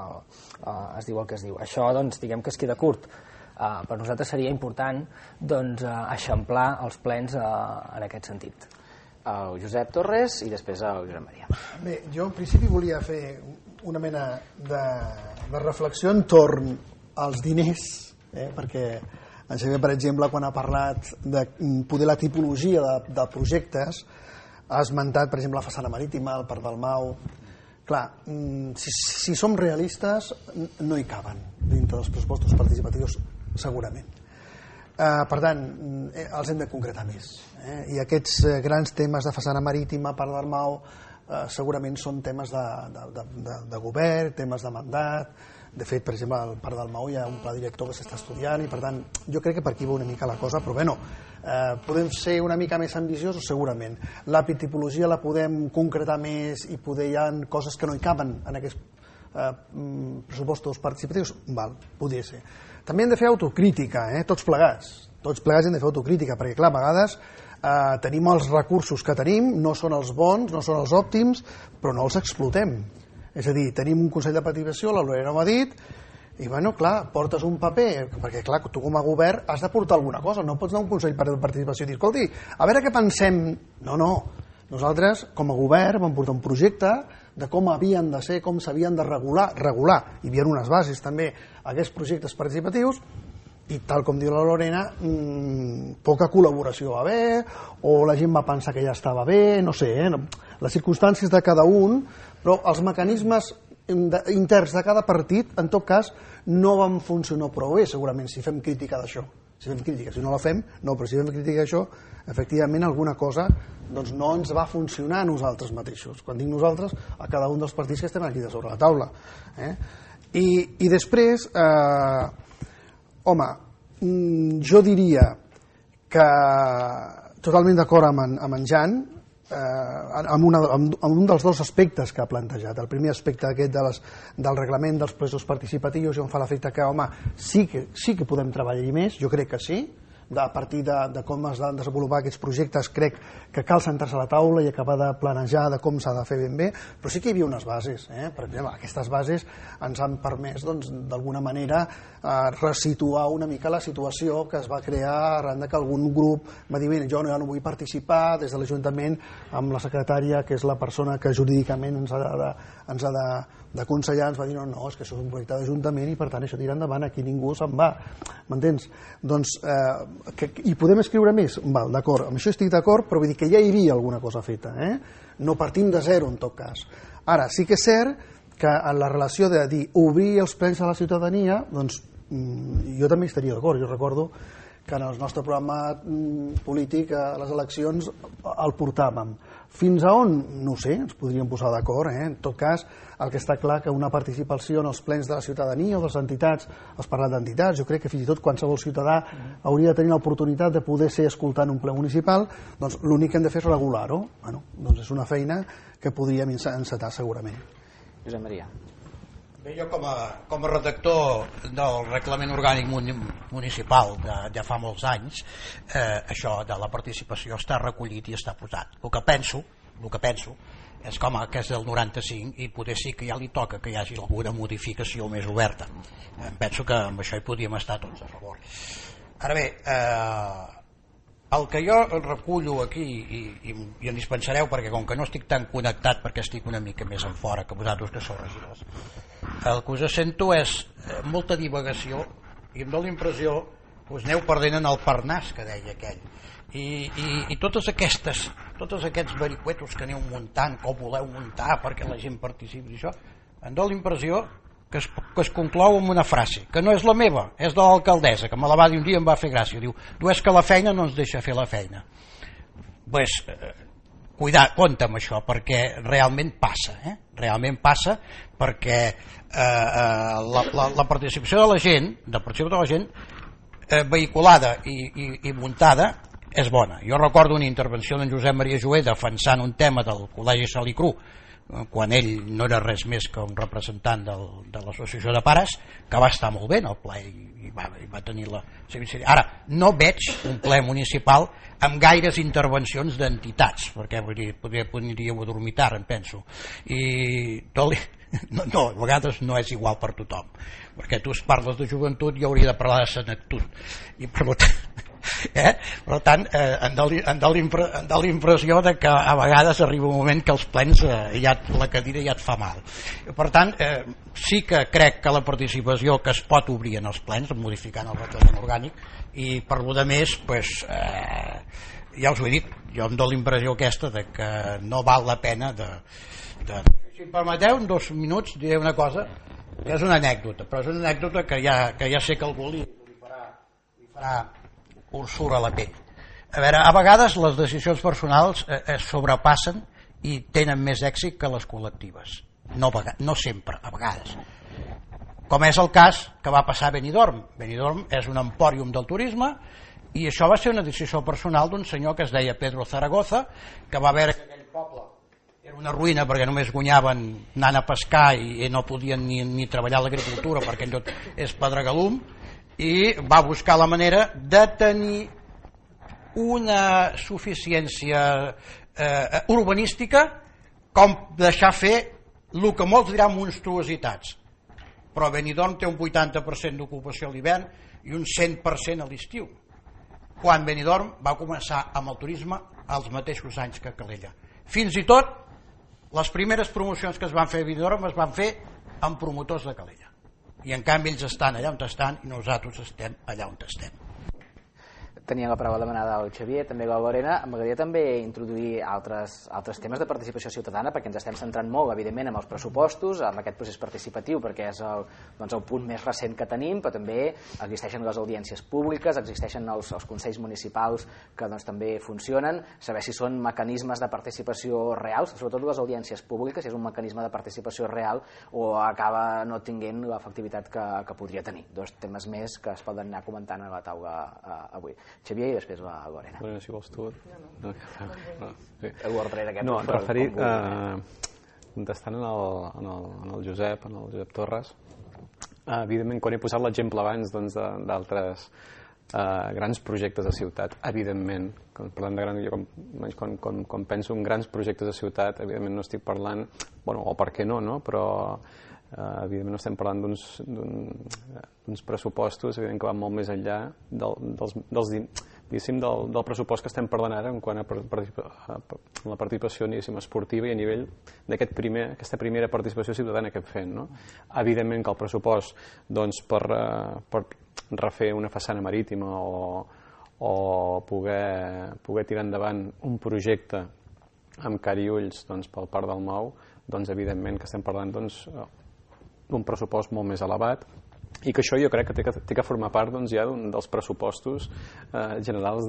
el que es diu. Això, doncs, diguem que es queda curt. Per nosaltres seria important doncs, eixamplar els plens en aquest sentit. El Josep Torres i després el Josep Maria. Bé, jo en principi volia fer una mena de reflexió entorn als diners, perquè en Xavier, per exemple, quan ha parlat de poder la tipologia de projectes, ha esmentat, per exemple, la façana marítima, el Parc del Mau. Clar, si som realistes, no hi caben dintre dels pressupostos participatius, segurament. Per tant, els hem de concretar més. I aquests grans temes de façana marítima, Parc del Mau, segurament són temes de govern, temes de mandat. De fet, per exemple, al Parc del Mau hi ha un pla director que s'està estudiant i, per tant, jo crec que per aquí va una mica la cosa, però bueno, podem ser una mica més ambiciosos, segurament. La tipologia la podem concretar més i poder hi ha coses que no hi caben en aquests pressupostos participatius? Val, podria ser. També hem de fer autocrítica, tots plegats hem de fer autocrítica, perquè clar, a vegades tenim els recursos que tenim, no són els bons, no són els òptims, però no els explotem. És a dir, tenim un Consell de Participació, la Lorena ho ha dit, i bueno, clar, portes un paper, perquè clar, tu com a govern has de portar alguna cosa, no pots anar a un Consell de Participació i dir, escolti, a veure què pensem. No, nosaltres com a govern vam portar un projecte de com havien de ser, com s'havien de regular, hi havia unes bases també aquests projectes participatius, i tal com diu la Lorena, poca col·laboració va haver, o la gent va pensar que ja estava bé, no sé, les circumstàncies de cada un, però els mecanismes interns de cada partit, en tot cas, no van funcionar prou bé, segurament, si fem crítica d'això. Si no la fem, no, però si fem crítica d'això, efectivament alguna cosa doncs no ens va funcionar a nosaltres mateixos. Quan dic nosaltres, a cada un dels partits que estem aquí de sobre la taula. I després, home, jo diria que totalment d'acord amb en Jan, amb un dels dos aspectes que ha plantejat. El primer aspecte aquest del reglament dels processos participatius, jo em fa l'efecte que, home, sí que podem treballar-hi més, jo crec que sí, a partir de com es van desenvolupar aquests projectes, crec que cal sentar-se a la taula i acabar de planejar de com s'ha de fer ben bé, però sí que hi havia unes bases. Per exemple, aquestes bases ens han permès, d'alguna manera, resituar una mica la situació que es va crear arran que algun grup va dir, jo no vull participar des de l'Ajuntament amb la secretària, que és la persona que jurídicament ens ha de d'aconsellar ens va dir no, és que això és un projecte d'Ajuntament i per tant això tira endavant, aquí ningú se'n va, m'entens? Doncs, i podem escriure més? Val, d'acord, amb això estic d'acord, però vull dir que ja hi havia alguna cosa feta, no partim de zero en tot cas. Ara, sí que és cert que en la relació de dir obrir els plens a la ciutadania, doncs jo també estaria d'acord, jo recordo que en el nostre programa polític a les eleccions el portàvem. Fins a on? No ho sé, ens podríem posar d'acord. En tot cas, el que està clar que una participació en els plens de la ciutadania o de les entitats, has parlat d'entitats, jo crec que fins i tot qualsevol ciutadà hauria de tenir l'oportunitat de poder ser escoltant un ple municipal, doncs l'únic que hem de fer és regular-ho. Bueno, doncs és una feina que podríem encetar segurament. Josep Maria. Bé, jo com a redactor del reglament orgànic municipal de ja fa molts anys, això de la participació està recollit i està posat. El que penso és que és del 95 i potser sí que ja li toca que hi hagi alguna modificació més oberta. Penso que amb això hi podríem estar tots a favor. Ara bé, el que jo recullo aquí i en dispensareu perquè com que no estic tan connectat perquè estic una mica més en fora que vosaltres que sou regidors, el que us sento és molta divagació i em dóna la impressió que us aneu perdent en el Parnàs que deia aquell i tots aquests vericuetos que aneu muntant com voleu muntar perquè la gent participi i això, em dóna la impressió que es conclou amb una frase que no és la meva, és de l'alcaldessa que me la va dir un dia i em va fer gràcia, diu és que la feina no ens deixa fer la feina. Pues compte amb això perquè realment passa perquè la participació de la gent vehiculada i muntada és bona. Jo recordo una intervenció d'en Josep Maria Jover defensant un tema del Col·legi Salicru quan ell no era res més que un representant de l'associació de pares, que va estar molt bé en el ple i va tenir la seva incidència. Ara, no veig un ple municipal amb gaires intervencions d'entitats, perquè podríeu adormitar, em penso, i no, a vegades no és igual per tothom, perquè tu parles de joventut i hauria de parlar de senectut, i per tant em dóna la impressió de que a vegades arriba un moment que els plens la cadira ja et fa mal. Per tant, sí que crec que la participació que es pot obrir en els plens, modificant el reglament orgànic, i per lo de més, ja us ho he dit, jo em dóna la impressió aquesta de que no val la pena si em permeteu, en 2 minuts diré una cosa, que és una anècdota, però és una anècdota que ja sé que algú li farà ursura a la pell. A veure, a vegades les decisions personals es sobrepassen i tenen més èxit que les col·lectives. No sempre, a vegades. Com és el cas que va passar a Benidorm. Benidorm és un empòrium del turisme i això va ser una decisió personal d'un senyor que es deia Pedro Zaragoza, que va veure que aquell poble era una ruïna perquè només guanyaven anant a pescar i no podien ni treballar l'agricultura perquè allò és pedregalum, i va buscar la manera de tenir una suficiència urbanística com deixar fer el que molts diran monstruositats, però Benidorm té un 80% d'ocupació a l'hivern i un 100% a l'estiu, quan Benidorm va començar amb el turisme als mateixos anys que Calella. Fins i tot les primeres promocions que es van fer a Benidorm es van fer amb promotors de Calella, i en canvi ells estan allà on estan i nosaltres estem allà on estem. Tenia la paraula demanada al Xavier, també a la Lorena. M'agradaria també introduir altres temes de participació ciutadana, perquè ens estem centrant molt, evidentment, en els pressupostos, en aquest procés participatiu, perquè és el punt més recent que tenim, però també existeixen les audiències públiques, existeixen els consells municipals que també funcionen, saber si són mecanismes de participació reals, sobretot les audiències públiques, si és un mecanisme de participació real o acaba no tinguent l'efectivitat que podria tenir. 2 temes més que es poden anar comentant a la taula avui. Xavier i després la Lorena. Lorena, si vols tu. No, referit, contestant en el Josep Torres, evidentment, quan he posat l'exemple abans d'altres grans projectes de ciutat, evidentment, quan penso en grans projectes de ciutat, evidentment no estic parlant, o per què no, però Evidentment estem parlant d'uns pressupostos evident que van molt més enllà del pressupost que estem parlant ara en quant a la participació esportiva i a nivell d'aquesta primera participació ciutadana que hem fet. No? Evidentment que el pressupost per refer una façana marítima o poder tirar endavant un projecte amb cara i ulls pel Parc del Mau, evidentment que estem parlant d'un pressupost molt més elevat i que això jo crec que té que formar part ja dels pressupostos generals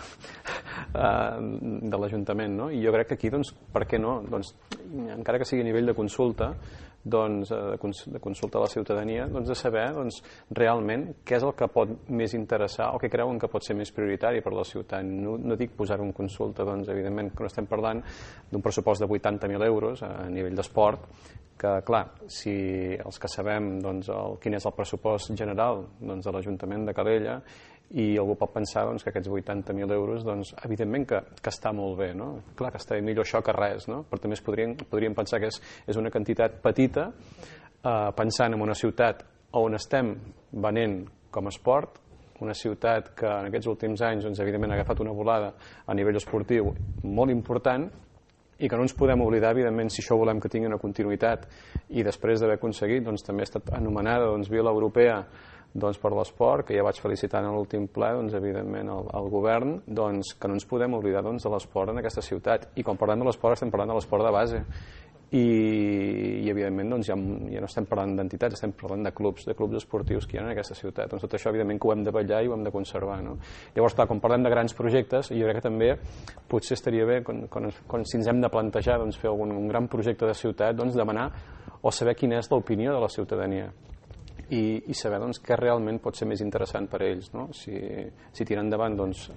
de l'Ajuntament. No? I jo crec que aquí, per què no? Encara que sigui a nivell de consulta, de consulta a la ciutadania, de saber realment què és el que pot més interessar o què creuen que pot ser més prioritari per la ciutat. No dic posar-ho en consulta, evidentment que no estem parlant d'un pressupost de 80.000 euros a nivell d'esport, que clar, si els que sabem quin és el pressupost general de l'Ajuntament de Calella i algú pot pensar que aquests 80.000 euros evidentment que està molt bé, no? Clar que està millor això que res, no? Però també podríem pensar que és una quantitat petita pensant en una ciutat on estem venent com a esport, una ciutat que en aquests últims anys evidentment ha agafat una volada a nivell esportiu molt important i que no ens podem oblidar, evidentment, si això volem que tingui una continuïtat i després d'haver aconseguit, també ha estat anomenada Vila Europea per l'esport, que ja vaig felicitar en l'últim ple, evidentment, al govern, que no ens podem oblidar de l'esport en aquesta ciutat. I quan parlem de l'esport estem parlant de l'esport de base. I evidentment, ja no estem parlant d'entitats, estem parlant de clubs esportius que hi ha en aquesta ciutat. Tot això, evidentment, que ho hem de vetllar i ho hem de conservar. No? Llavors, clar, quan parlem de grans projectes, jo crec que també potser estaria bé, si ens hem de plantejar fer un gran projecte de ciutat, demanar o saber quina és l'opinió de la ciutadania i saber què realment pot ser més interessant per a ells. No? Si tirar endavant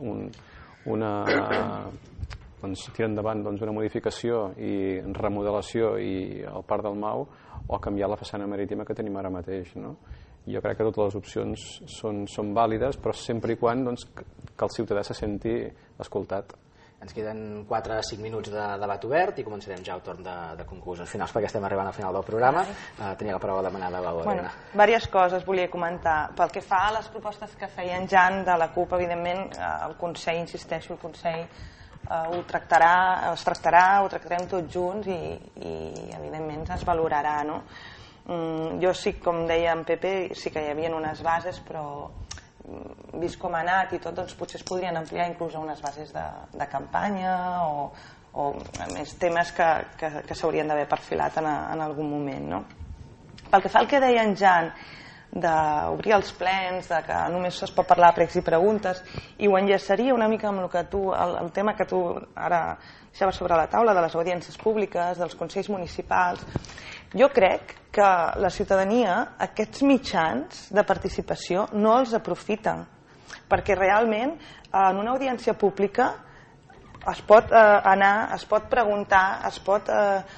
tirar endavant una modificació i remodelació i al Parc del Mau o canviar la façana marítima que tenim ara mateix. No? Jo crec que totes les opcions són vàlides, però sempre i quan que el ciutadà se senti escoltat. Ens queden 4 o 5 minuts de debat obert i començarem ja el torn de conclusions finals perquè estem arribant al final del programa. Tenia la paraula demanada a l'Elena. Diverses coses volia comentar. Pel que fa a les propostes que feia en Jan de la CUP, evidentment el Consell, insisteixo, el Consell ho tractarem tots junts i evidentment es valorarà. No? Jo sí, com deia en Pepe, sí que hi havia unes bases, però vist com ha anat i tot, potser es podrien ampliar inclús a unes bases de campanya o més temes que s'haurien d'haver perfilat en algun moment. No? Pel que fa al que deia en Jan d'obrir els plens, que només es pot parlar pregs i preguntes, i ho enllaçaria una mica amb el tema que tu ara deixaves sobre la taula de les audiències públiques, dels consells municipals. Jo crec que la ciutadania aquests mitjans de participació no els aprofita, perquè realment en una audiència pública es pot anar, es pot preguntar, es pot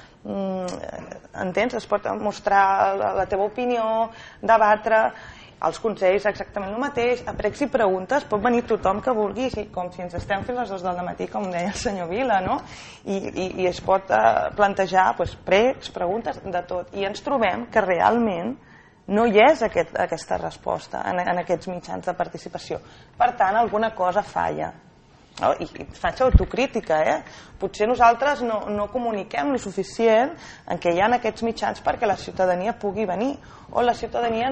entens? Es pot mostrar la teva opinió, debatre, als consells exactament el mateix, a pregs i preguntes pot venir tothom que vulgui, com si ens estem fins les 2 del matí, com deia el senyor Vila, no? I es pot plantejar pregs, preguntes, de tot, i ens trobem que realment no hi és aquesta resposta en aquests mitjans de participació. Per tant, alguna cosa falla. I faig autocrítica, potser nosaltres no comuniquem lo suficient en què hi ha aquests mitjans perquè la ciutadania pugui venir, o la ciutadania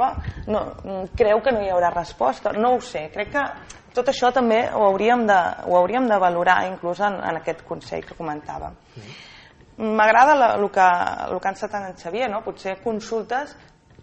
creu que no hi haurà resposta, no ho sé, crec que tot això també ho hauríem de valorar inclús en aquest Consell que comentava. M'agrada el que ha encetat en Xavier, potser consultes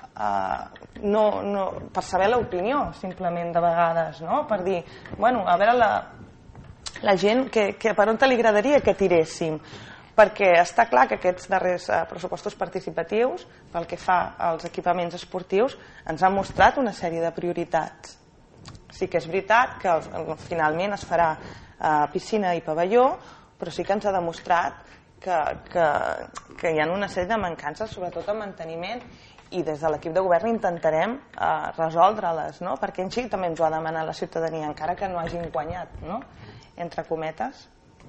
per saber l'opinió simplement de vegades, per dir, a veure la gent per on li agradaria que tiréssim, perquè està clar que aquests darrers pressupostos participatius pel que fa als equipaments esportius ens han mostrat una sèrie de prioritats. Sí que és veritat que finalment es farà piscina i pavelló, però sí que ens ha demostrat que hi ha una sèrie de mancances, sobretot en manteniment, i des de l'equip de govern intentarem resoldre-les, perquè així també ens ho ha demanat la ciutadania, encara que no hagin guanyat, entre cometes.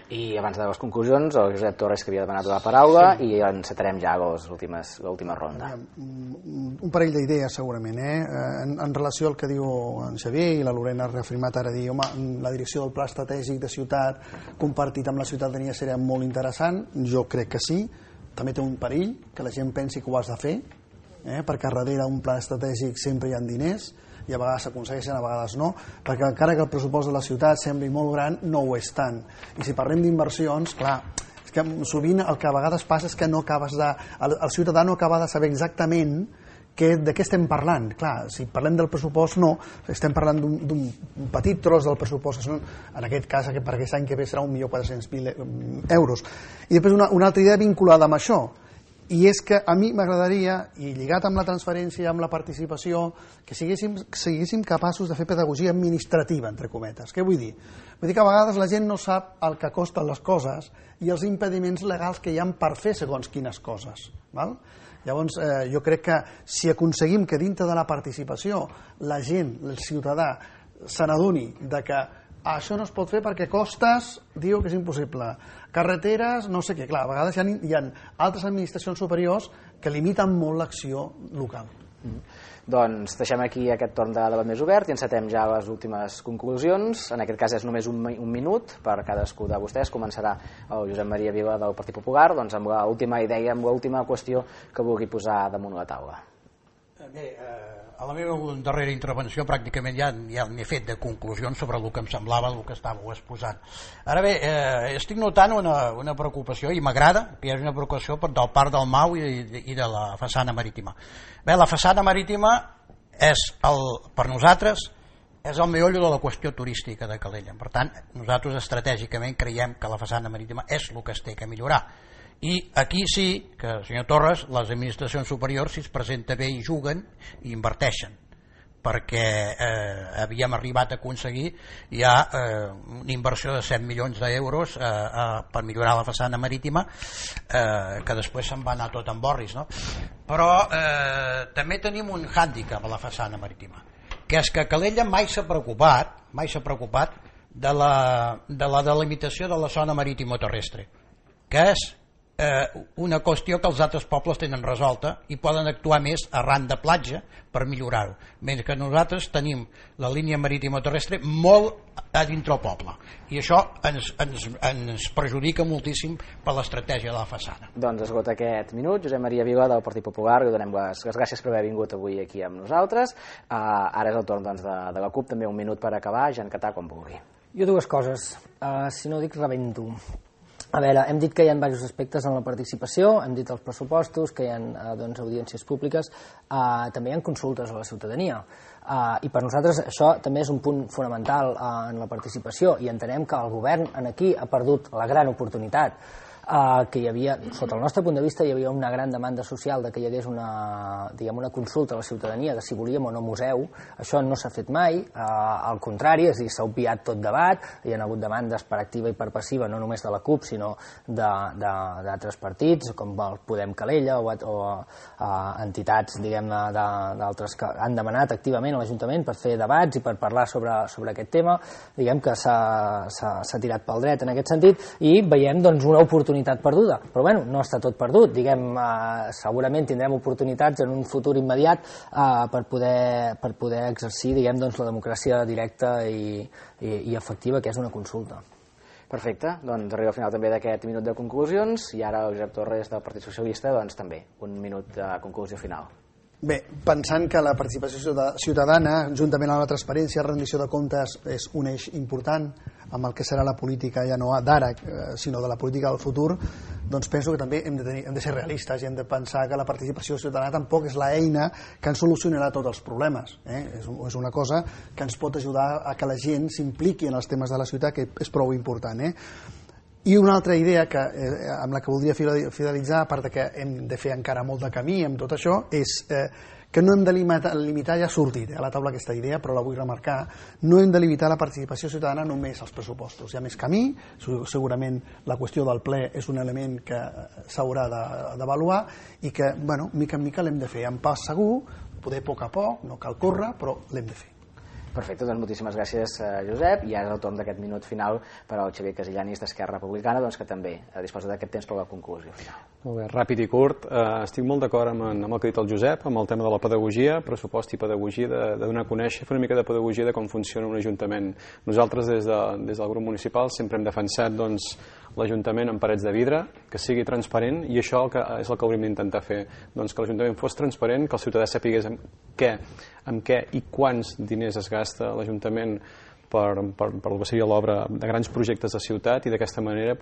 I abans de les conclusions, el Josep Torres, que havia demanat la paraula, i encetarem ja l'última ronda. Un parell d'idees, segurament. En relació al que diu en Xavier, i la Lorena ha reafirmat ara, dir, home, la direcció del pla estratègic de ciutat compartit amb la ciutadania seria molt interessant. Jo crec que sí. També té un perill, que la gent pensi que ho has de fer, perquè darrere un pla estratègic sempre hi ha diners, i a vegades s'aconsegueixen, a vegades no, perquè encara que el pressupost de la ciutat sembli molt gran, no ho és tant. I si parlem d'inversions, clar, és que sovint el que a vegades passa és que no acabes de... El ciutadà no acaba de saber exactament de què estem parlant. Clar, si parlem del pressupost, no, estem parlant d'un petit tros del pressupost, que són, en aquest cas, per aquest any que ve serà 1.400.000 euros. I després una altra idea vinculada amb això, i és que a mi m'agradaria, i lligat amb la transferència, amb la participació, que siguéssim capaços de fer pedagogia administrativa, entre cometes. Què vull dir? Vull dir que a vegades la gent no sap el que costen les coses i els impediments legals que hi ha per fer segons quines coses. Val? Llavors, jo crec que si aconseguim que dintre de la participació la gent, el ciutadà, se n'adoni de que això no es pot fer perquè costes, diu que és impossible. Carreteres, no sé què. Clar, a vegades hi ha altres administracions superiors que limiten molt l'acció local. Doncs deixem aquí aquest torn de debat més obert i encetem ja les últimes conclusions. En aquest cas és només un minut per cadascú de vostès. Començarà el Josep Maria Vila del Partit Popular, doncs amb l'última idea, amb l'última qüestió que vulgui posar damunt la taula. Bé, a la meva darrera intervenció pràcticament ja n'he fet de conclusions sobre el que em semblava el que estàveu exposant. Ara bé, estic notant una preocupació, i m'agrada que hi hagi una preocupació del Parc del Mau i de la façana marítima. Bé, la façana marítima per nosaltres és el meollo de la qüestió turística de Calella. Per tant, nosaltres estratègicament creiem que la façana marítima és el que es té que millorar. I aquí sí que, senyor Torres, les administracions superiors, si es presenta bé i juguen, i inverteixen, perquè havíem arribat a aconseguir ja una inversió de 7 milions d'euros per millorar la façana marítima, que després se'n va anar tot en borris, no? Però també tenim un hàndicap a la façana marítima, que és que Calella mai s'ha preocupat de la delimitació de la zona marítima-terrestre, que és una qüestió que els altres pobles tenen resolta i poden actuar més arran de platja per millorar-ho, mentre que nosaltres tenim la línia marítima terrestre molt a dintre el poble, i això ens perjudica moltíssim per l'estratègia de la façana. Doncs esgota aquest minut. Josep Maria Vila del Partit Popular, li donem les gràcies per haver vingut avui aquí amb nosaltres. Ara és el torn de la CUP, també un minut per acabar. Jean Catà, com vulgui. Jo dues coses, si no dic rebento. A veure, hem dit que hi ha diversos aspectes en la participació, hem dit els pressupostos, que hi ha audiències públiques, també hi ha consultes a la ciutadania, i per nosaltres això també és un punt fonamental en la participació, i entenem que el govern aquí ha perdut la gran oportunitat, que hi havia, sota el nostre punt de vista, hi havia una gran demanda social de que hi hagués una consulta a la ciutadania de si volíem o no museu. Això no s'ha fet mai, al contrari, és a dir, s'ha obviat tot debat, hi ha hagut demandes per activa i per passiva, no només de la CUP, sinó d'altres partits, com el Podem Calella o entitats, diguem-ne, d'altres que han demanat activament a l'Ajuntament per fer debats i per parlar sobre aquest tema. Diguem que s'ha tirat pel dret en aquest sentit, i veiem doncs una oportunitat perduda, però bueno, no està tot perdut, diguem, segurament tindrem oportunitats en un futur immediat per poder exercir, diguem, doncs la democràcia directa i efectiva, que és una consulta. Perfecte, doncs arriba al final també d'aquest minut de conclusions, i ara el Josep Torres del Partit Socialista, doncs també un minut de conclusió final. Bé, pensant que la participació ciutadana, juntament amb la transparència i rendició de comptes, és un eix important amb el que serà la política ja no d'ara, sinó de la política del futur, doncs penso que també hem de ser realistes i hem de pensar que la participació ciutadana tampoc és l'eina que ens solucionarà tots els problemes. És una cosa que ens pot ajudar a que la gent s'impliqui en els temes de la ciutat, que és prou important. I una altra idea amb la que voldria fidelitzar, a part que hem de fer encara molt de camí amb tot això, és que no hem de limitar, ja ha sortit a la taula aquesta idea, però la vull remarcar, no hem de limitar la participació ciutadana només als pressupostos. Hi ha més camí, segurament la qüestió del ple és un element que s'haurà d'avaluar i que, bueno, mica en mica l'hem de fer amb pas segur, poder a poc, no cal córrer, però l'hem de fer. Perfecte, doncs moltíssimes gràcies, Josep, i ara és el torn d'aquest minut final per al Xavier Casillanis d'Esquerra Republicana, doncs que també disposa d'aquest temps per la conclusió final. Molt bé, ràpid i curt. Estic molt d'acord amb el que ha dit el Josep, amb el tema de la pedagogia, pressupost i pedagogia, de donar a conèixer, fer una mica de pedagogia de com funciona un ajuntament. Nosaltres, des del grup municipal, sempre hem defensat l'Ajuntament amb parets de vidre, que sigui transparent, i això és el que hauríem d'intentar fer, doncs que l'Ajuntament fos transparent, que el ciutadà sapigués amb què i quants diners es gasta l'Ajuntament per el que seria l'obra de grans projectes de ciutat, i d'aquesta manera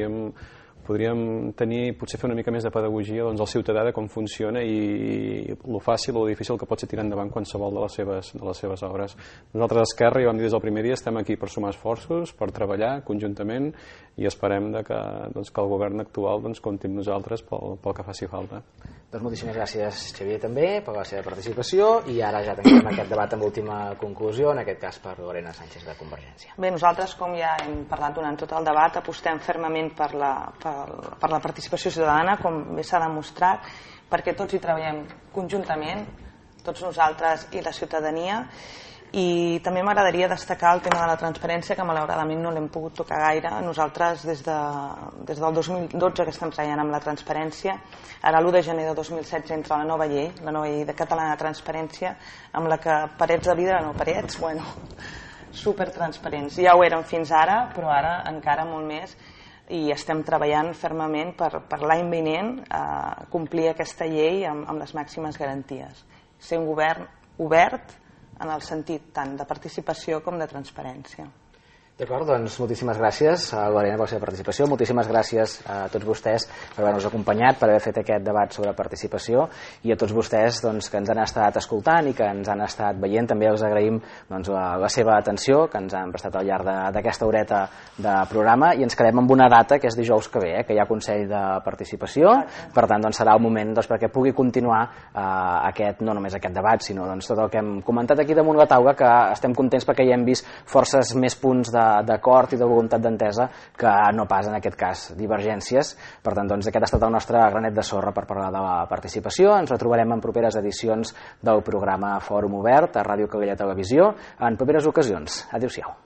podríem tenir, potser fer una mica més de pedagogia al ciutadà de com funciona i lo fàcil o difícil que pot ser tirar endavant qualsevol de les seves obres. Nosaltres a Esquerra, i vam dir des del primer dia, estem aquí per sumar esforços, per treballar conjuntament, i esperem que el govern actual compti amb nosaltres pel que faci falta. Doncs moltíssimes gràcies, Xavier, també per la seva participació, i ara ja tanquem aquest debat amb última conclusió, en aquest cas per Lorena Sánchez de Convergència. Bé, nosaltres, com ja hem parlat durant tot el debat, apostem fermament per la participació ciutadana, com bé s'ha demostrat, perquè tots hi treballem conjuntament, tots nosaltres i la ciutadania, i també m'agradaria destacar el tema de la transparència, que malauradament no l'hem pogut tocar gaire. Nosaltres des del 2012 que estem treballant amb la transparència. Ara l'1 de gener de 2016 entra la nova llei de catalana de transparència, amb la que parets de vidre, no parets, supertransparents. Ja ho eren fins ara, però ara encara molt més, i estem treballant fermament per l'any vinent complir aquesta llei amb les màximes garanties. Ser un govern obert en el sentit tant de participació com de transparència. D'acord, doncs moltíssimes gràcies a Lorena per la seva participació, moltíssimes gràcies a tots vostès per haver-nos acompanyat, per haver fet aquest debat sobre participació, i a tots vostès que ens han estat escoltant i que ens han estat veient. També els agraïm la seva atenció que ens han prestat al llarg d'aquesta horeta de programa, i ens quedem amb una data que és dijous que ve, que hi ha Consell de Participació. Per tant, serà el moment perquè pugui continuar no només aquest debat, sinó tot el que hem comentat aquí damunt la taula, que estem contents perquè ja hem vist forces més punts d'acord i de voluntat d'entesa que no pas en aquest cas divergències. Per tant, aquest ha estat el nostre granet de sorra per parlar de la participació. Ens retrobarem en properes edicions del programa Fòrum Obert a Ràdio Calella Televisió en properes ocasions. Adéu-siau.